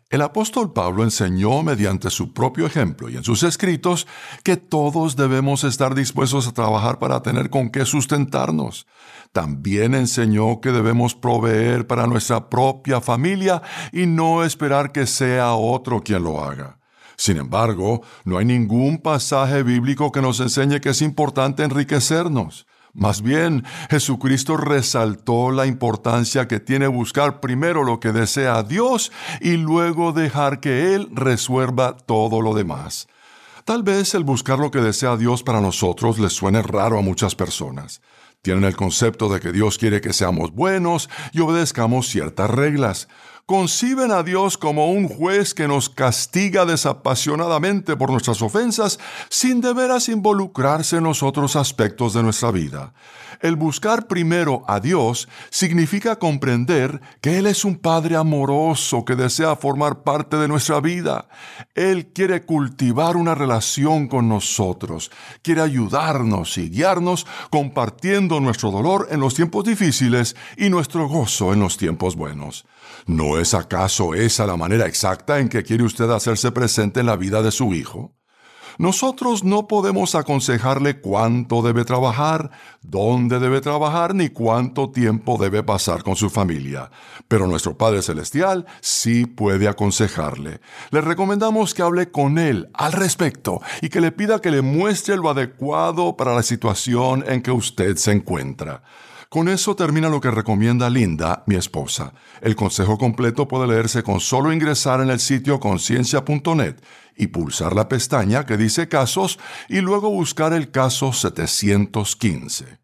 El apóstol Pablo enseñó mediante su propio ejemplo y en sus escritos que todos debemos estar dispuestos a trabajar para tener con qué sustentarnos. También enseñó que debemos proveer para nuestra propia familia y no esperar que sea otro quien lo haga. Sin embargo, no hay ningún pasaje bíblico que nos enseñe que es importante enriquecernos. Más bien, Jesucristo resaltó la importancia que tiene buscar primero lo que desea Dios y luego dejar que Él resuelva todo lo demás. Tal vez el buscar lo que desea Dios para nosotros les suene raro a muchas personas. Tienen el concepto de que Dios quiere que seamos buenos y obedezcamos ciertas reglas. Conciben a Dios como un juez que nos castiga desapasionadamente por nuestras ofensas sin de veras involucrarse en los otros aspectos de nuestra vida. El buscar primero a Dios significa comprender que Él es un Padre amoroso que desea formar parte de nuestra vida. Él quiere cultivar una relación con nosotros, quiere ayudarnos y guiarnos compartiendo nuestro dolor en los tiempos difíciles y nuestro gozo en los tiempos buenos. ¿No es acaso esa la manera exacta en que quiere usted hacerse presente en la vida de su hijo? Nosotros no podemos aconsejarle cuánto debe trabajar, dónde debe trabajar, ni cuánto tiempo debe pasar con su familia. Pero nuestro Padre Celestial sí puede aconsejarle. Le recomendamos que hable con Él al respecto y que le pida que le muestre lo adecuado para la situación en que usted se encuentra. Con eso termina lo que recomienda Linda, mi esposa. El consejo completo puede leerse con solo ingresar en el sitio conciencia.net y pulsar la pestaña que dice Casos y luego buscar el caso 715.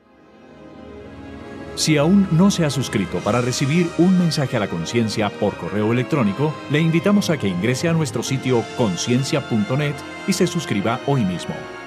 Si aún no se ha suscrito para recibir un mensaje a la conciencia por correo electrónico, le invitamos a que ingrese a nuestro sitio conciencia.net y se suscriba hoy mismo.